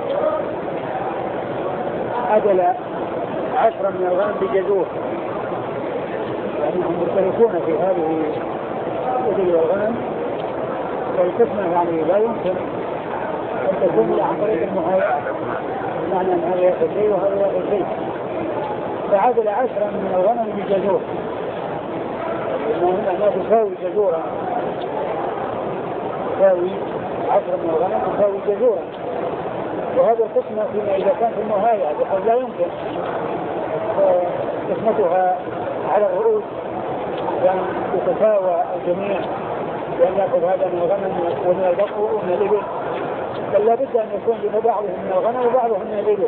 عدل 10 من الغنم بجزور لأنهم مشتركون في هذه الإبل والغنم والقسمة يعني لا يمكن أن تكون إلا عن طريق المهاجرة بمعنى أن هذا يأخذ شيء وهذا يأخذ شيء فعدل 10 من الغنم بجزور لأنه لا تساوي جزورا تساوي 10 من الغنم تساوي جزورا وهذا القسمة فيما إذا كان في المهاية بحيث لا يمكن قسمتها على الرؤوس بأن يتساوى الجميع وأن يأخذ هذا من الغنم ومن البقر ومن الإبل بل لا بد أن يكون بعضهم من الغنم وبعضهم من الإبل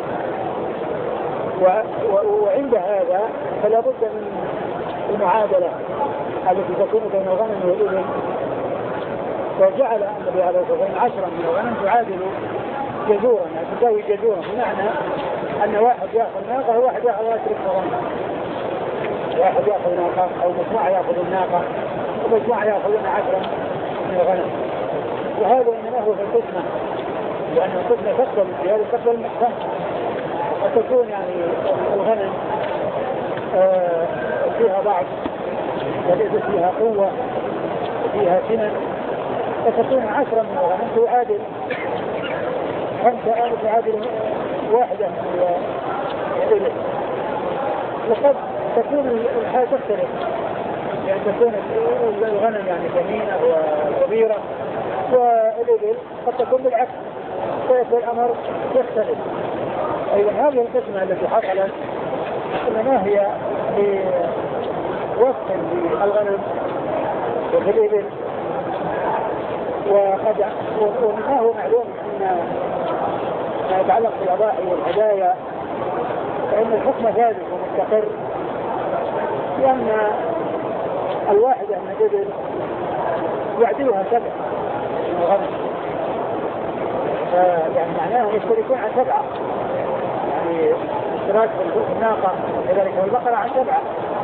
وعند هذا فلا بد من المعادلة التي تكون بين الغنم والإبل وجعل النبي عليه الصلاة والسلام 10 من الغنم تعادل جزورا يعني تساوي جزورا بمعنى أن واحد يأخذ ناقة وواحد يأخذ 10 من الغنم واحد يأخذ ناقة أو مجموعة يأخذ الناقة ومجموعة يأخذون 10 من الغنم وهذا إنما هو في القسمة لأن القسمة تقبل في هذا تقبل المحكم وتكون يعني الغنم فيها ضعف وليس فيها قوة وفيها سنن فتكون 10 من الغنم تعادل 5 تعادل 1 من الإبل وقد تكون الحالة تختلف يعني تكون الغنم يعني ثمينة وكبيرة والإبل قد تكون بالعكس فيكون الأمر يختلف. أيضا هذه القسمة التي حصلت إنما هي بوصف للغنم وفي الإبل ومنها هو معلوم أن ما يتعلق بالأضاحي والهدايا فإن الحكم ثابت ومستقر لأن الواحدة من الإبل يعدلها 7 من الغنم يعني معناه يشتركون عن 7 يعني اشتراك في الناقة وكذلك البقرة عن 7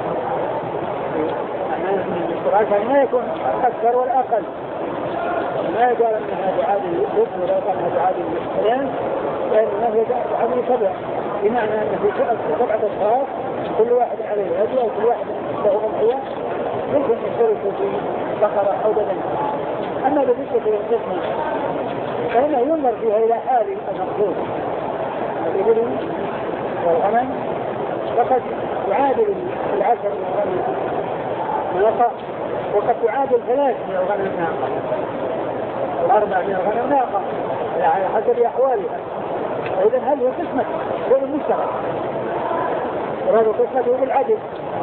معناه أن الاشتراك ما يكون أكثر ولا أقل ما يقال أنها تعادل الإبل ولا يقال أنها تعادل الإبل لأنها تعادل 7 بمعنى أن في 7 أشخاص كل واحد عليه هدية وكل واحد له أضحية يمكن يشتركوا في بقرة أو بدن. أما بالنسبة للقسمة فإنه ينظر فيها إلى حال المقصود. الإبل والغنم فقد تعادل 10 من الغنم ناقة، وقد تعادل 3 من الغنم ناقة، 4 من الغنم ناقة على حسب أحوالها. فإذا هذه قسمة غير مشترك، وهذا قسمته بالعدل.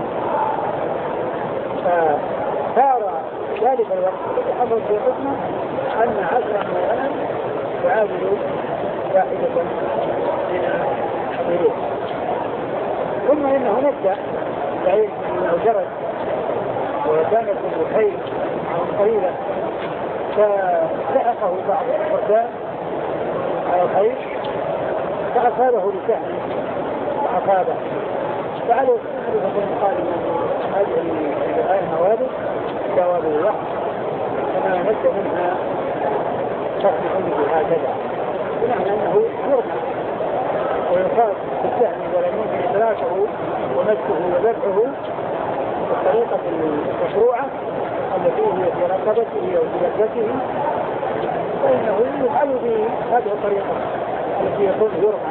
فصار ذلك الوقت حصل في قسمة أن 10 من الغنم تعادل 1 من الإبل. ثم إنه نبدأ بعيد أنه جرد وكانت الخيل عن قليلة فلحقه بعض الفردان على الخيل فأصابه لسهم وأصابه، فعليه أن قال هذه المواد جواب الوقت كما نبدأ منها تصبح منه هكذا، بمعنى أنه يرمى ويصاب بالسهم ولا يمكن إدراكه ومسكه وذبحه بالطريقة المشروعة التي هي في رقبته أو في لبسه، فإنه يفعل بهذه الطريقة التي يكون يرمى.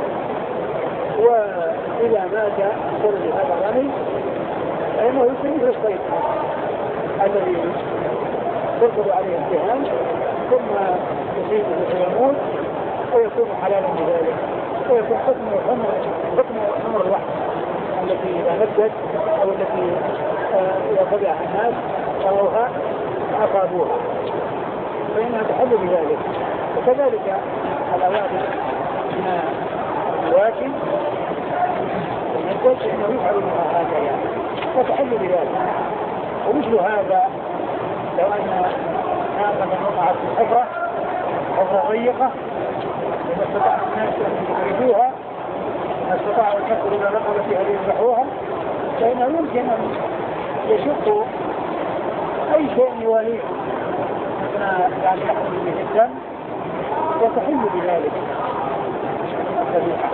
وإذا مات بسبب هذا الرمي فإنه يكون مثل الصيد الذي تركض عليه السهام ثم يصيبه فيموت ويكون حلالا بذلك، ويكون حكم حمر الوحش التي إذا نبتت أو التي إذا تبعها الناس روها أصابوها فإنها تحل بذلك. وكذلك الأوادم من الواكب ونبتت إنه يفعل بها هكذا فتحل بذلك. ومثل هذا لو أن ناقة وقعت في حفرة ضيقة إذا استطاع الناس أن يخرجوها استطاعوا الكسر إلى رقبتها ليذبحوها فإنه يمكن أن يشقوا أي شيء يواليه يعني يحصل به الدم وتحل بذلك الذبيحة.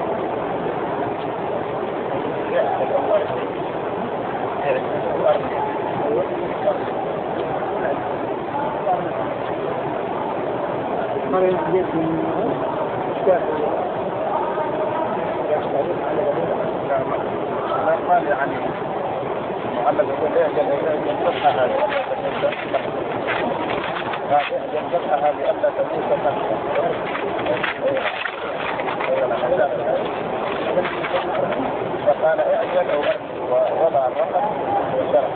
مرة يجب لا قال يعني معلق يقول ينقصها هذه ينقصها لألا تموت فقال اعجل أو ووضع الرقم وشرح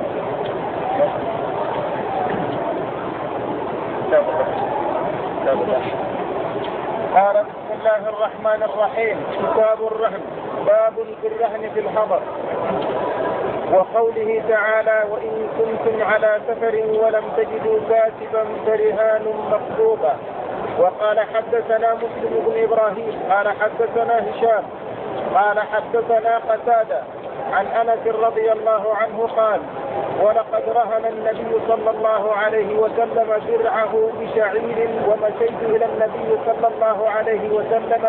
قال بسم الله الرحمن الرحيم كتاب الرهن باب في الرهن في الحضر. وقوله تعالى وإن كنتم على سفر ولم تجدوا كاتبا فرهان مقبوضة. وقال حدثنا مسلم بن إبراهيم قال حدثنا هشام قال حدثنا قتادة عن أنس رضي الله عنه قال ولقد رهن النبي صلى الله عليه وسلم درعه بشعير ومشيت إلى النبي صلى الله عليه وسلم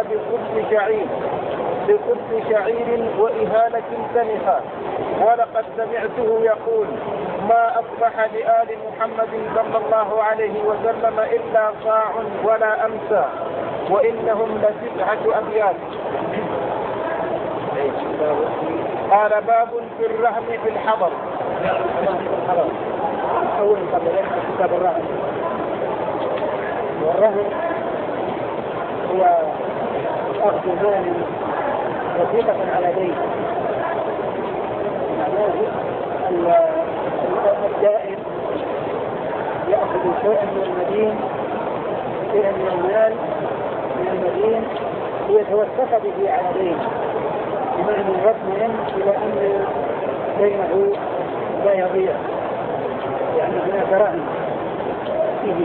بخبز شعير وإهالة سنخة ولقد سمعته يقول ما أصبح لآل محمد صلى الله عليه وسلم إلا صاع ولا أمسى وإنهم ل9 أبيات. قال باب في الرهن في الحضر. أول قبل كتاب الرهن. والرهن هو أخذ مال وثيقة على دين، معناه الدائن يأخذ شيئا من المدين شيئا من المال من المدين ليتوثق به على دين، بمعنى يطمئن إلى أن دينه لا يضيع لأن هناك رهن فيه.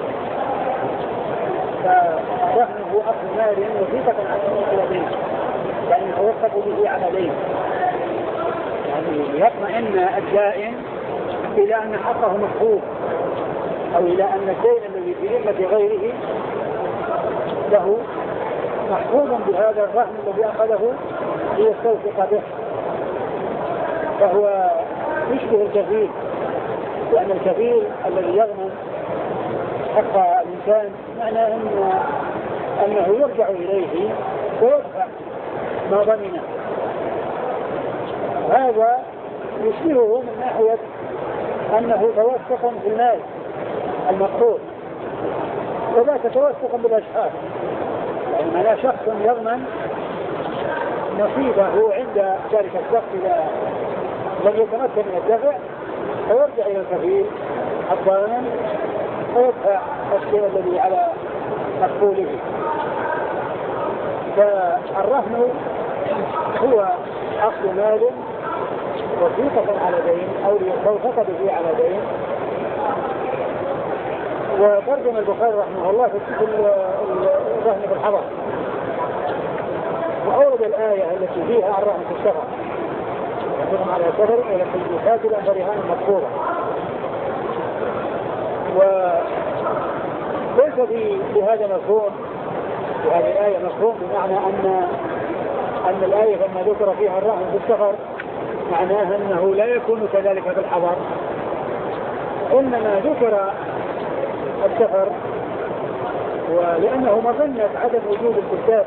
فرهن هو أخذ مال وثيقة على دين يعني يتوثق به على دين، يعني يطمئن الدائن إلى أن حقه مفقود أو إلى أن الدين الذي في ذمة غيره له محفوظ بهذا الرهن الذي أخذه ليستوثق به، فهو يشبه الكفيل، لأن الكفيل الذي يضمن حق الإنسان معناه أنه يرجع إليه ويدفع ما ضمنه. هذا يشبهه من ناحية أنه توثق في المال المقبول، وذاك توثق بالأشخاص، يعني معناه شخص يضمن نصيبه عند ذلك الشخص إذا لم يتمكن من الدفع، فيرجع إلى الكفيل الضامن ويدفع الشيء الذي على مقبوله. فالرهن هو أخذ مال وثيقة على دين أو يستوثق به على دين. وترجم البخاري رحمه الله في الرهن بالحضر، وأورد الآية التي فيها الرهن في السفر، يكون على سفر إلى التجلسات برهان مقبولة. وليس في هذا مفهوم، في هذه الآية مفهوم بمعنى أن الآية لما ذكر فيها الرهن في السفر معناها أنه لا يكون كذلك في الحضر، إنما ذكر السفر ولأنه مظنة عدم وجود الكتاب،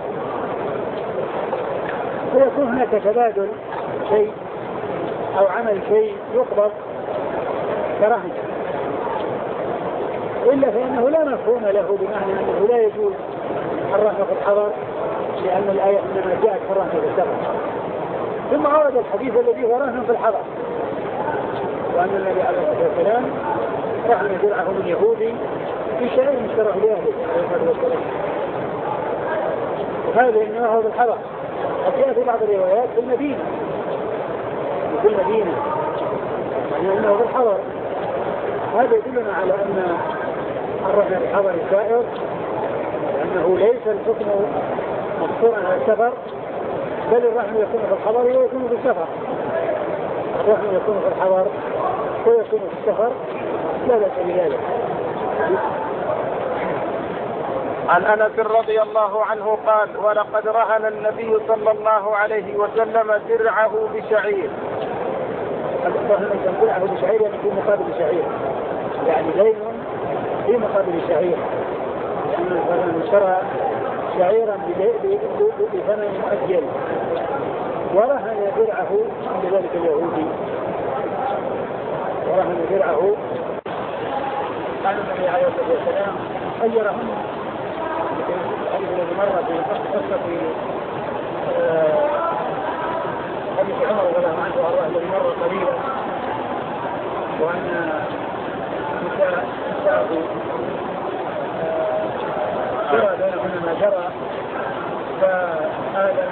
فيكون هناك تبادل شيء أو عمل شيء يقبض كرهن، إلا فإنه لا مفهوم له، بمعنى أنه لا يجوز الرهن في الحضر، لأن الآية إنما جاءت في الرهن في السفر. ثم ورد الحديث الذي هو رهن في الحضر، وأن النبي عليه الصلاة والسلام رهن درعه من يهودي في شيء مشترك لأهله عليه الصلاة والسلام، وهذا إنما هو في الحضر. قد جاء في بعض الروايات في المدينة، يعني أنه في الحضر. هذا يدلنا على أن الرهن في الحضر سائر، لأنه ليس الحكم مقصورا على السفر، بل الرهن يكون في الحضر ويكون في السفر. الرهن يكون في الحضر ويكون في السفر، لا بأس بذلك. عن أنس رضي الله عنه قال: ولقد رهن النبي صلى الله عليه وسلم درعه بشعير. الرهن درعه بشعير يعني في مقابل شعير، يعني دين في مقابل شعير، لأن الرهن اشترى شعيرا بثمن مؤجل ورهن درعه عند ذلك اليهودي، ورهن درعه. قال النبي عليه الصلاة والسلام خيرهم الذي مر في قصة حديث عمر رضي الله عنه وارضاه الذي مر قليلا، وأن نساءه جرى بينهن ما جرى، فآل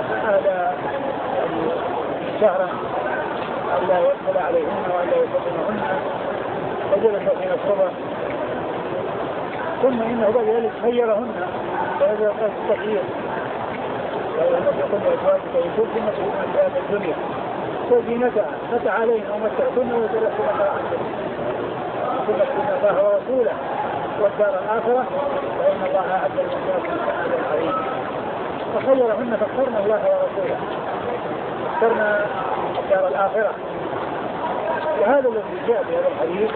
شهرا ألا يدخل عليهن وألا يسلمهن، فجلس في مشربه، ثم إنه بعد ذلك خيرهن، فهذا قصد التخيير، والذي يقول لأزواجك إن كنتن تريدن الحياة الدنيا وزينتها فتعالين أمتعكن وتلفن عنكم وكن الله ورسوله والدار الآخرة فإن الله أعد للمتقين أجرا عظيما. فخيرهن فاخترنا الله ورسوله، اخترنا الدار الآخرة. وهذا الذي جاء في هذا الحديث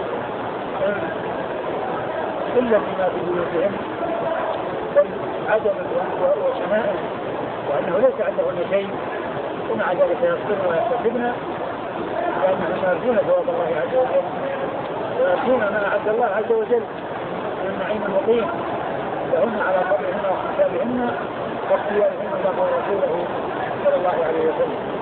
إلا فيما في بيوتهم بل عدم وشمائل، وأنه ليس عندهن شيء، ومع ذلك يصبرن ويحتسبن لأنهم يرجون ثواب الله عز وجل، ويرجون ما أعد الله عز وجل من النعيم المقيم لهن على قدرهن واحتسابهن واختيارهن الله ورسوله صلى الله عليه وسلم.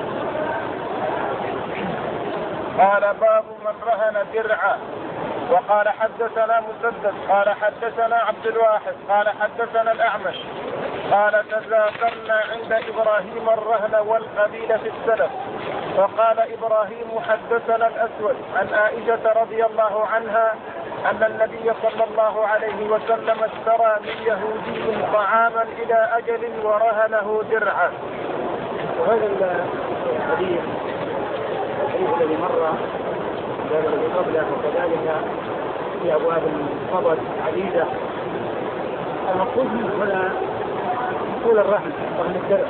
قال: باب من رهن درعه. وقال: حدثنا مسدد قال حدثنا عبد الواحد قال حدثنا الأعمش قال: تذاكرنا عند إبراهيم الرهن والقبيل في السلف، فقال إبراهيم: حدثنا الأسود عن عائشة رضي الله عنها أن النبي صلى الله عليه وسلم اشترى من يهودي طعاما إلى أجل ورهنه درعا. وهذا الحديث الذي مر الذي قبله وكذلك في أبواب الفضل عديدة، المقصود من هنا طول الرهن الدرع،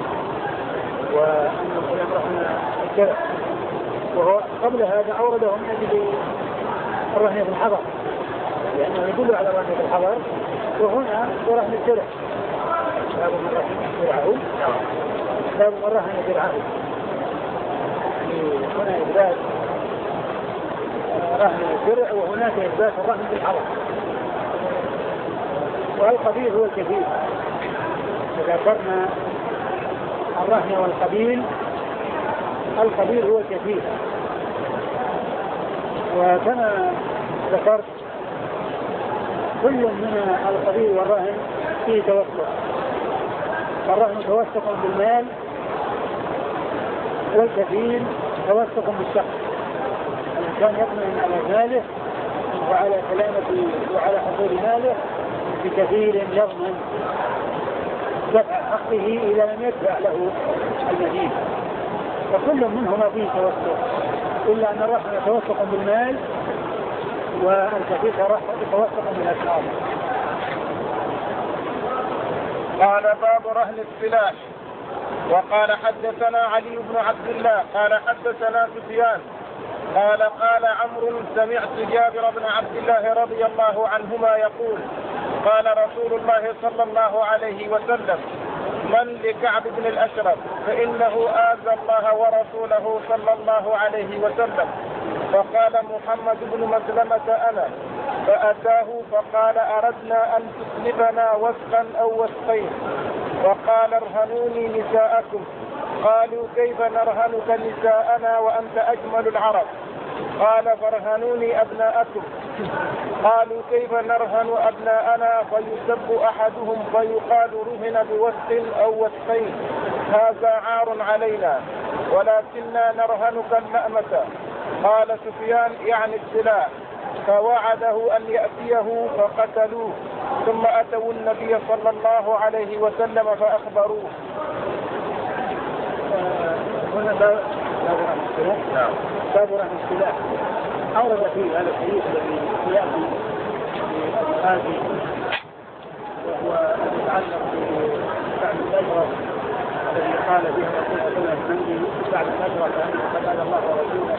وأن الغلام رهن الدرع. وهو قبل هذا أورده من أجل الرهن في الحضر، لأنه يدل على الرهن في الحضر، وهنا رهن الدرع. باب من رهن درعه، باب من رهن درعه، هنا إثبات رهن الدرع وهناك إثبات الرهن في الحضر. والقبيل هو الكثير، ذكرنا الرهن والقبيل. القبيل هو الكثير، وكما ذكرت كل من القبيل والرهن فيه توسط. الرهن توسط بالمال، والكثير توسط بالشخص. الإنسان يطمئن على ماله وعلى سلامته وعلى حصول ماله بكثير يضمن دفع حقه إذا لم يدفع له المدين، فكل منهما فيه توسط، إلا أن الرهن توسط بالمال والكثير توسط بالأشخاص. قال باب رهن السلاح. وقال حدثنا علي بن عبد الله قال حدثنا سفيان قال قال عمرو سمعت جابر بن عبد الله رضي الله عنهما يقول قال رسول الله صلى الله عليه وسلم من لكعب بن الأشرف فإنه آذى الله ورسوله صلى الله عليه وسلم. فقال محمد بن مسلمة أنا، فأتاه فقال أردنا أن تسلبنا وسقا أو وسقين، فقال ارهنوني نساءكم. قالوا كيف نرهنك نساءنا وأنت أجمل العرب؟ قال فارهنوني أبناءكم. قالوا كيف نرهن أبناءنا؟ فيسب أحدهم فيقال رهن بوسق أو وسقين، هذا عار علينا، ولكننا نرهنك اللأمة. قال سفيان يعني السلاح، فوعده أن يأتيه فقتلوه، ثم أتوا النبي صلى الله عليه وسلم فأخبروه. هنا باب رهن السلاح. أورد فيه هذا الحديث الذي يأتي في هذه، وهو يتعلق بكعب الأشرف الذي قال فيه الرسول صلى الله عليه وسلم كعب الأشرف أنه قد آذى الله ورسوله.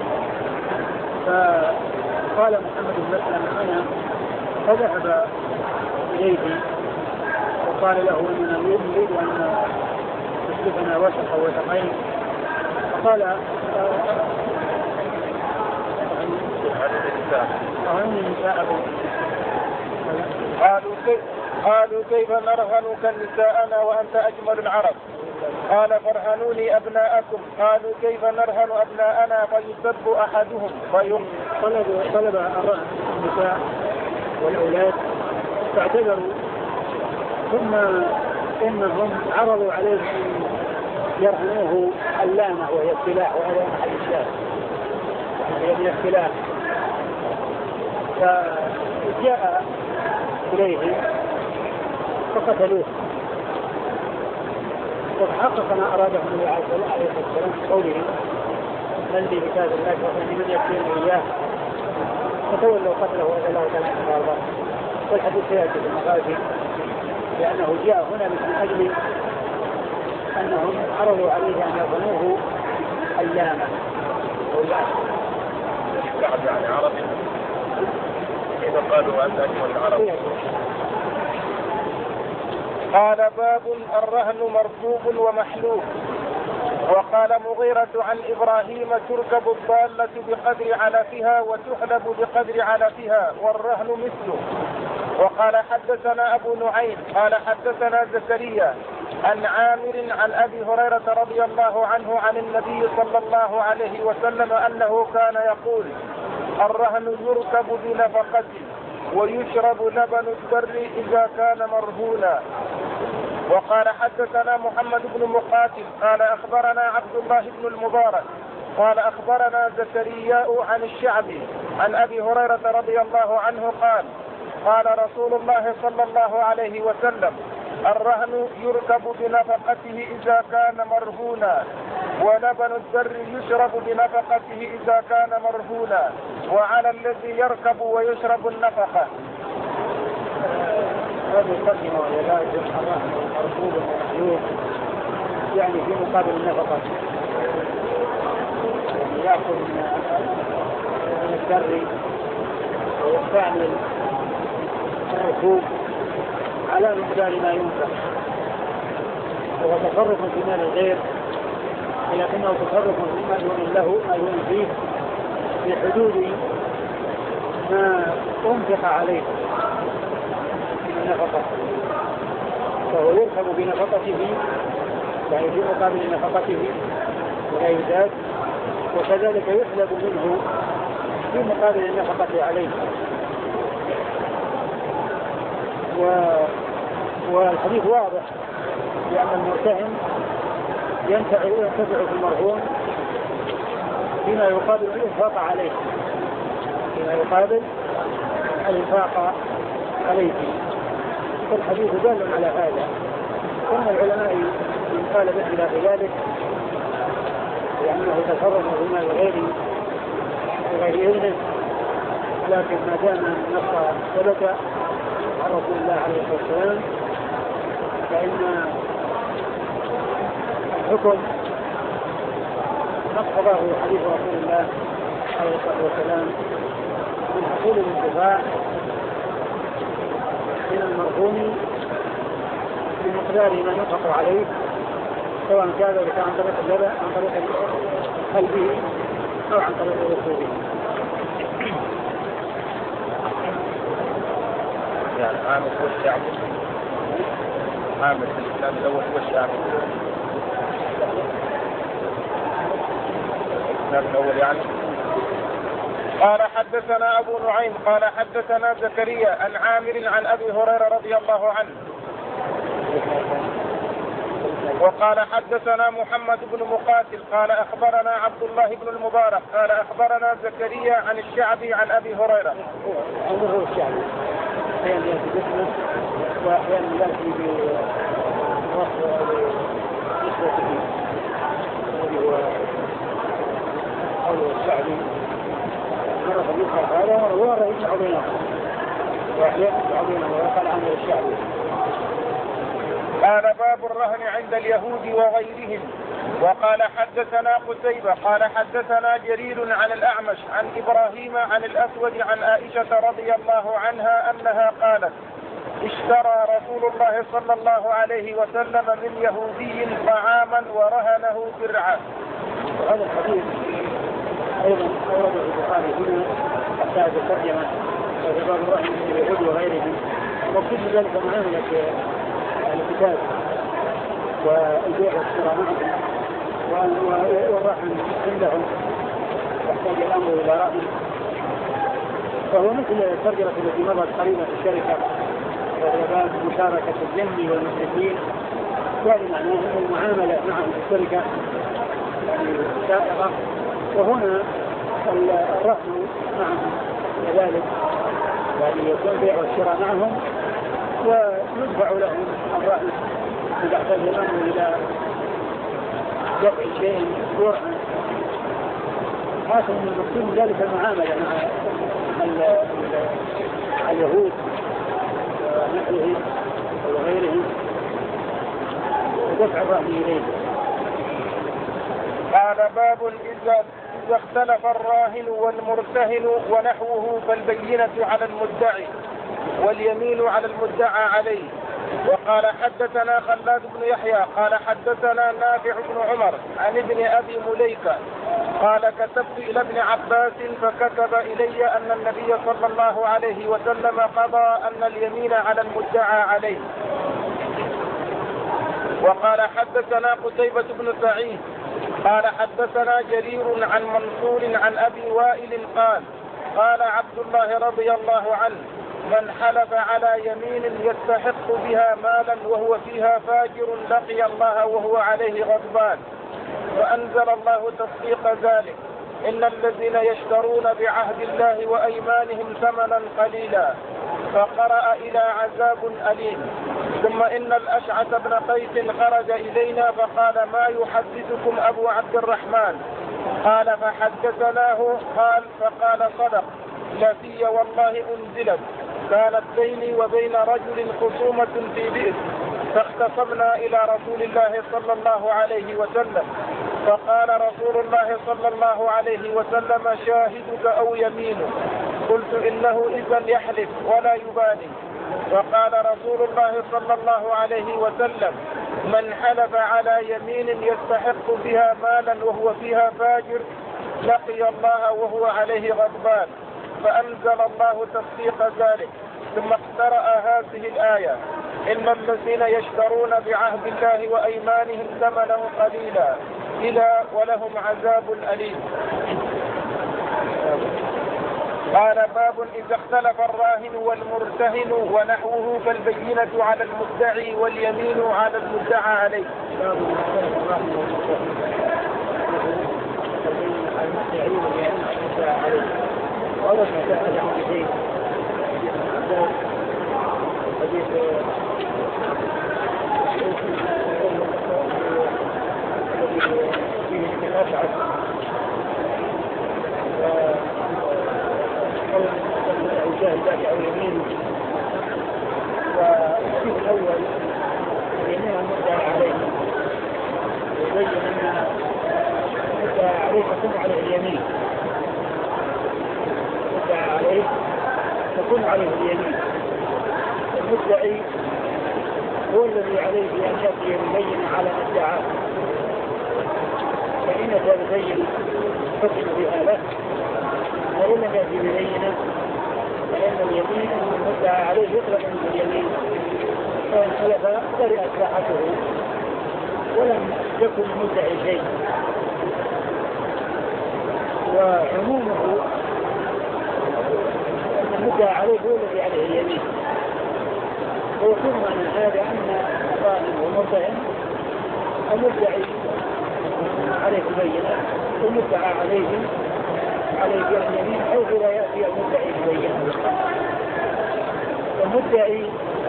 فقال محمد بن مسلمة هنا، فذهب إليه وقال له إننا نريد أن تسلفنا وسق أو وسقين. فقال قالوا كيف نرهنك نساءنا وأنت أجمل العرب؟ قال فارهنوني أبناءكم. قالوا كيف نرهن أبناءنا؟ فيسب أحدهم طلب الرهن النساء والأولاد فاعتذروا، ثم إنهم عرضوا عليه أن يرهنوه اللامة وهي السلاح، وهذا أحد الشاهد هي السلاح. فجاء إليه فقتلوه. وتحقق ما أراده النبي عليه الصلاة والسلام بقوله من لي بكاد الله وأن من يكفيني إياه، فتولوا قتله وأذى الله تعالى عنه وأرضاه. والحديث سيأتي في المغازي، لأنه جاء هنا من أجل أنهم عرضوا عليه أن يظنوه اللامة يعني عربي، إذا قالوا أنت أجمل العرب. قال باب الرهن مركوب ومحلوب. وقال مغيرة عن إبراهيم تركب الضالة بقدر علفها وتحلب بقدر علفها والرهن مثله. وقال حدثنا أبو نعيم قال حدثنا زكريا عن عامر عن أبي هريرة رضي الله عنه عن النبي صلى الله عليه وسلم أنه كان يقول الرهن يركب بنفقة ويشرب لبن الدر إذا كان مرهونا. وقال حدثنا محمد بن مقاتل قال أخبرنا عبد الله بن المبارك قال أخبرنا زكريا عن الشعبي عن أبي هريرة رضي الله عنه قال رسول الله صلى الله عليه وسلم الرهن يركب بنفقته إذا كان مرهونا، ولبن الدر يشرب بنفقته إذا كان مرهونا، وعلى الذي يركب ويشرب النفقة. هذا هذه الترجمة والعلاج والحرام والمرفوض والمحلوب يعني في مقابل النفقة، يعني يأخذ من الدر ويستعمل الركوب على مقدار ما ينفق، وهو تصرف في مال الغير، لكنه تصرف في مال له ما فيه في حدود ما أنفق عليه من النفقة، فهو يركب بنفقته يعني في مقابل نفقته ولا يزاد، وكذلك يحلب منه في مقابل النفقة عليه. والحديث واضح لأن المرتهن ينتفع في المرهون فيما يقابل الإنفاق عليه، فيما يقابل الإنفاق عليه. فالحديث دال على هذا، ثم العلماء من قال بخلاف ذلك لأنه تصرف بما غير إذنه، لكن ما دام النص ثبت عن رسول الله عليه الصلاة والسلام فإن الحكم نقضه حديث رسول الله عليه الصلاة والسلام من حصول الانتفاع من المرهون بمقدار ما ينفق عليه، سواء كان ذلك عن طريق اللبن عن طريق قلبه أو عن طريق ركوبه. يعني عامل والشعب، عامل الإسلام الأول والشعب، الإسلام الأول يعني. قال حدثنا أبو نعيم قال حدثنا زكريا عن عامر عن أبي هريرة رضي الله عنه وقال حدثنا محمد بن مقاتل قال أخبرنا عبد الله بن المبارك قال أخبرنا زكريا عن الشعبي عن أبي هريرة. هو الشعبي أحيانا يأتي باسمه وأحيانا يأتي بوصفه نسبته، وهو الشعبي مرة يذكر هذا ومرة يسمع بينه وأحيانا يسمع بينه ويقال عنه الشعبي. قال باب الرهن عند اليهود وغيرهم. وقال حدثنا قتيبة قال حدثنا جرير عن الأعمش عن إبراهيم عن الأسود عن عائشة رضي الله عنها أنها قالت اشترى رسول الله صلى الله عليه وسلم من يهودي طعاما ورهنه درعا. وهذا الحديث أيضا أورده البخاري هنا حتى هذا الترجمة وفي باب الرهن عند اليهود وغيرهم، وكل ذلك معاملة الكتاب والبيع والشراء معهم والرهن عندهم يحتاج الأمر إلى رهن، فهو مثل الترجمة التي مضت قريبا في الشركة وهي باب مشاركة الذمي والمشركين، يعني معناه أن المعاملة معهم في الشركة يعني سائغة، وهنا الرهن معهم كذلك يعني يكون البيع والشراء معهم ويدفع لهم الرهن إذا احتاج الأمر إلى دفع شيء جرعا. حاصل من المقصود ذلك المعاملة مع اليهود ونحوهم وغيرهم ودفع الرهن إليه. قال باب إذا اختلف الراهن والمرتهن ونحوه فالبينة على المدعي واليمين على المدعى عليه. وقال حدثنا خلاد بن يحيى قال حدثنا نافع بن عمر عن ابن أبي مليكة قال كتبت إلى ابن عباس فكتب إلي أن النبي صلى الله عليه وسلم قضى أن اليمين على المدعى عليه. وقال حدثنا قتيبة بن سعيد قال حدثنا جرير عن منصور عن أبي وائل قال عبد الله رضي الله عنه من حلف على يمين يستحق بها مالا وهو فيها فاجر لقي الله وهو عليه غضبان، فأنزل الله تصديق ذلك إن الذين يشترون بعهد الله وأيمانهم ثمنا قليلا، فقرأ إلى عذاب أليم. ثم إن الأشعث بن قيس خرج إلينا فقال ما يحدثكم أبو عبد الرحمن؟ قال فحدثناه فقال صدق لفي والله أنزلت كانت بيني وبين رجل خصومة في بئر، فاختصمنا إلى رسول الله صلى الله عليه وسلم، فقال رسول الله صلى الله عليه وسلم: شاهدك أو يمينك؟ قلت: إنه إذا يحلف ولا يبالي. وقال رسول الله صلى الله عليه وسلم: من حلف على يمين يستحق بها مالا وهو فيها فاجر لقي الله وهو عليه غضبان. فأنزل الله تصديق ذلك، ثم اقترأ هذه الآية: إن الذين يشترون بعهد الله وأيمانهم ثمنا قليلا إلى ولهم عذاب أليم. قال: باب إذا اختلف الراهن والمرتهن ونحوه فالبينة على المدعي واليمين على المدعى عليه. والحديث الأول يمين المدعى عليه يبين أن المدعى عليه تكون عليه اليمين، المدعى عليه تكون عليه اليمين. المدعي هو الذي عليه أن يأتي يبين على مدعاه، فإن تبين حكم بها له، وإن لم يأتي ببينه فإن اليمين المدعى عليه يطلق من اليمين، فإن حلف برئت ساحته ولم يكن المدعي شيء. وعمومه أن المدعى عليه هو الذي عليه اليمين، ويكون معنى هذا أن الراهن والمرتهن المدعي عليه بينة والمدعى عليه اليمين، حيث لا يأتي المدعي بينة. المدعي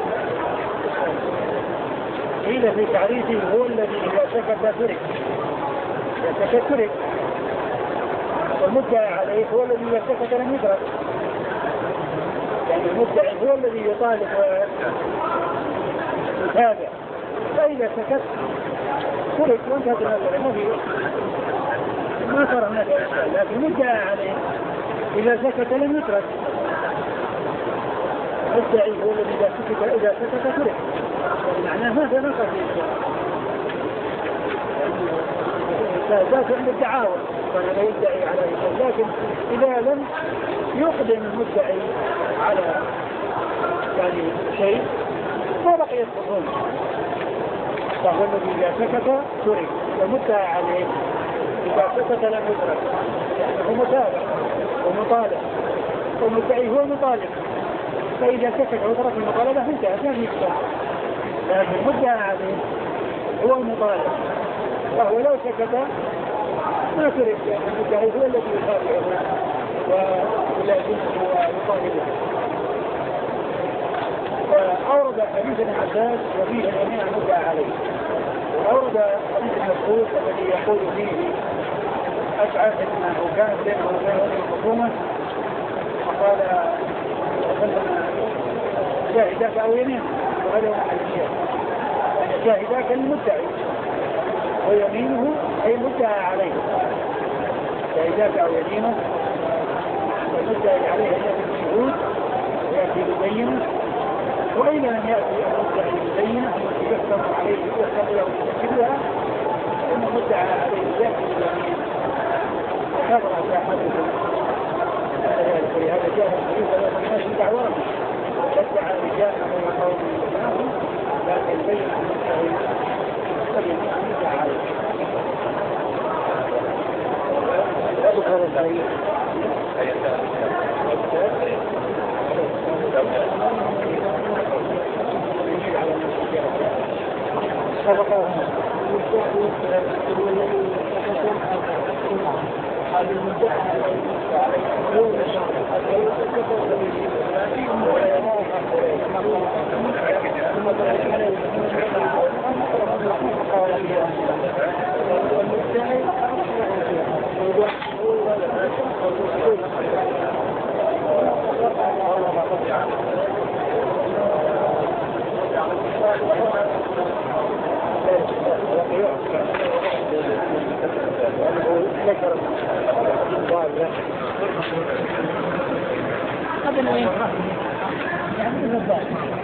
قيل في تعريفه هو الذي إذا سكت ترك، إذا سكت ترك، والمدعي عليه هو الذي إذا سكت لم يدرك. يعني المدعي هو الذي يطالب ويتابع، فإذا سكت ترك وانتهت المسألة، ما صار هناك إشكال. لكن المدعي عليه إذا سكت لم يترك، المدعي هو الذي إذا سكت ترك، معناه ماذا نقص ذات عند الدعاوى فلا يدعي عليه. لكن إذا لم يقدم المدعي على يعني شيء ما بقي الحكم، فهو الذي إذا سكت ترك، والمدعي عليه إذا سكت لم يترك، يعني هو متابع ومطالب، والمدعي هو مطالب، فإذا سكت وترك المطالبة انتهت ما يكتب. لكن المدعي عليه هو المطالب، وهو لو سكت ما ترك، يعني المدعي هو الذي يتابعه ويلازمه ويطالبه. أورد حديث ابن عباس وفيه اليمين المدعى عليه، وأورد حديث مسعود الذي يقول فيه أشعث أنه كان بينه وبين الحكومة وقال شاهداك أو يمين، وهذا هو محل الشيء، يعني شاهداك المدعي ويمينه أي المدعى عليه، شاهداك أو يمينه والمدعي عليه أن يأتي بالشهود ويأتي ببينه، وإن لم يأتي المدعي ببينه يحكم عليه يحكم له بتشكيلها، فإن المدعى عليه يأتي باليمين ويظهر ساحته. ولهذا جاء الحديث لا تناش دعواهم تدعى رجال من قوم منهم لكن بين المدعي فاليمين المدعى عليه. يذكر الحديث ذكر ضالة هذا يعني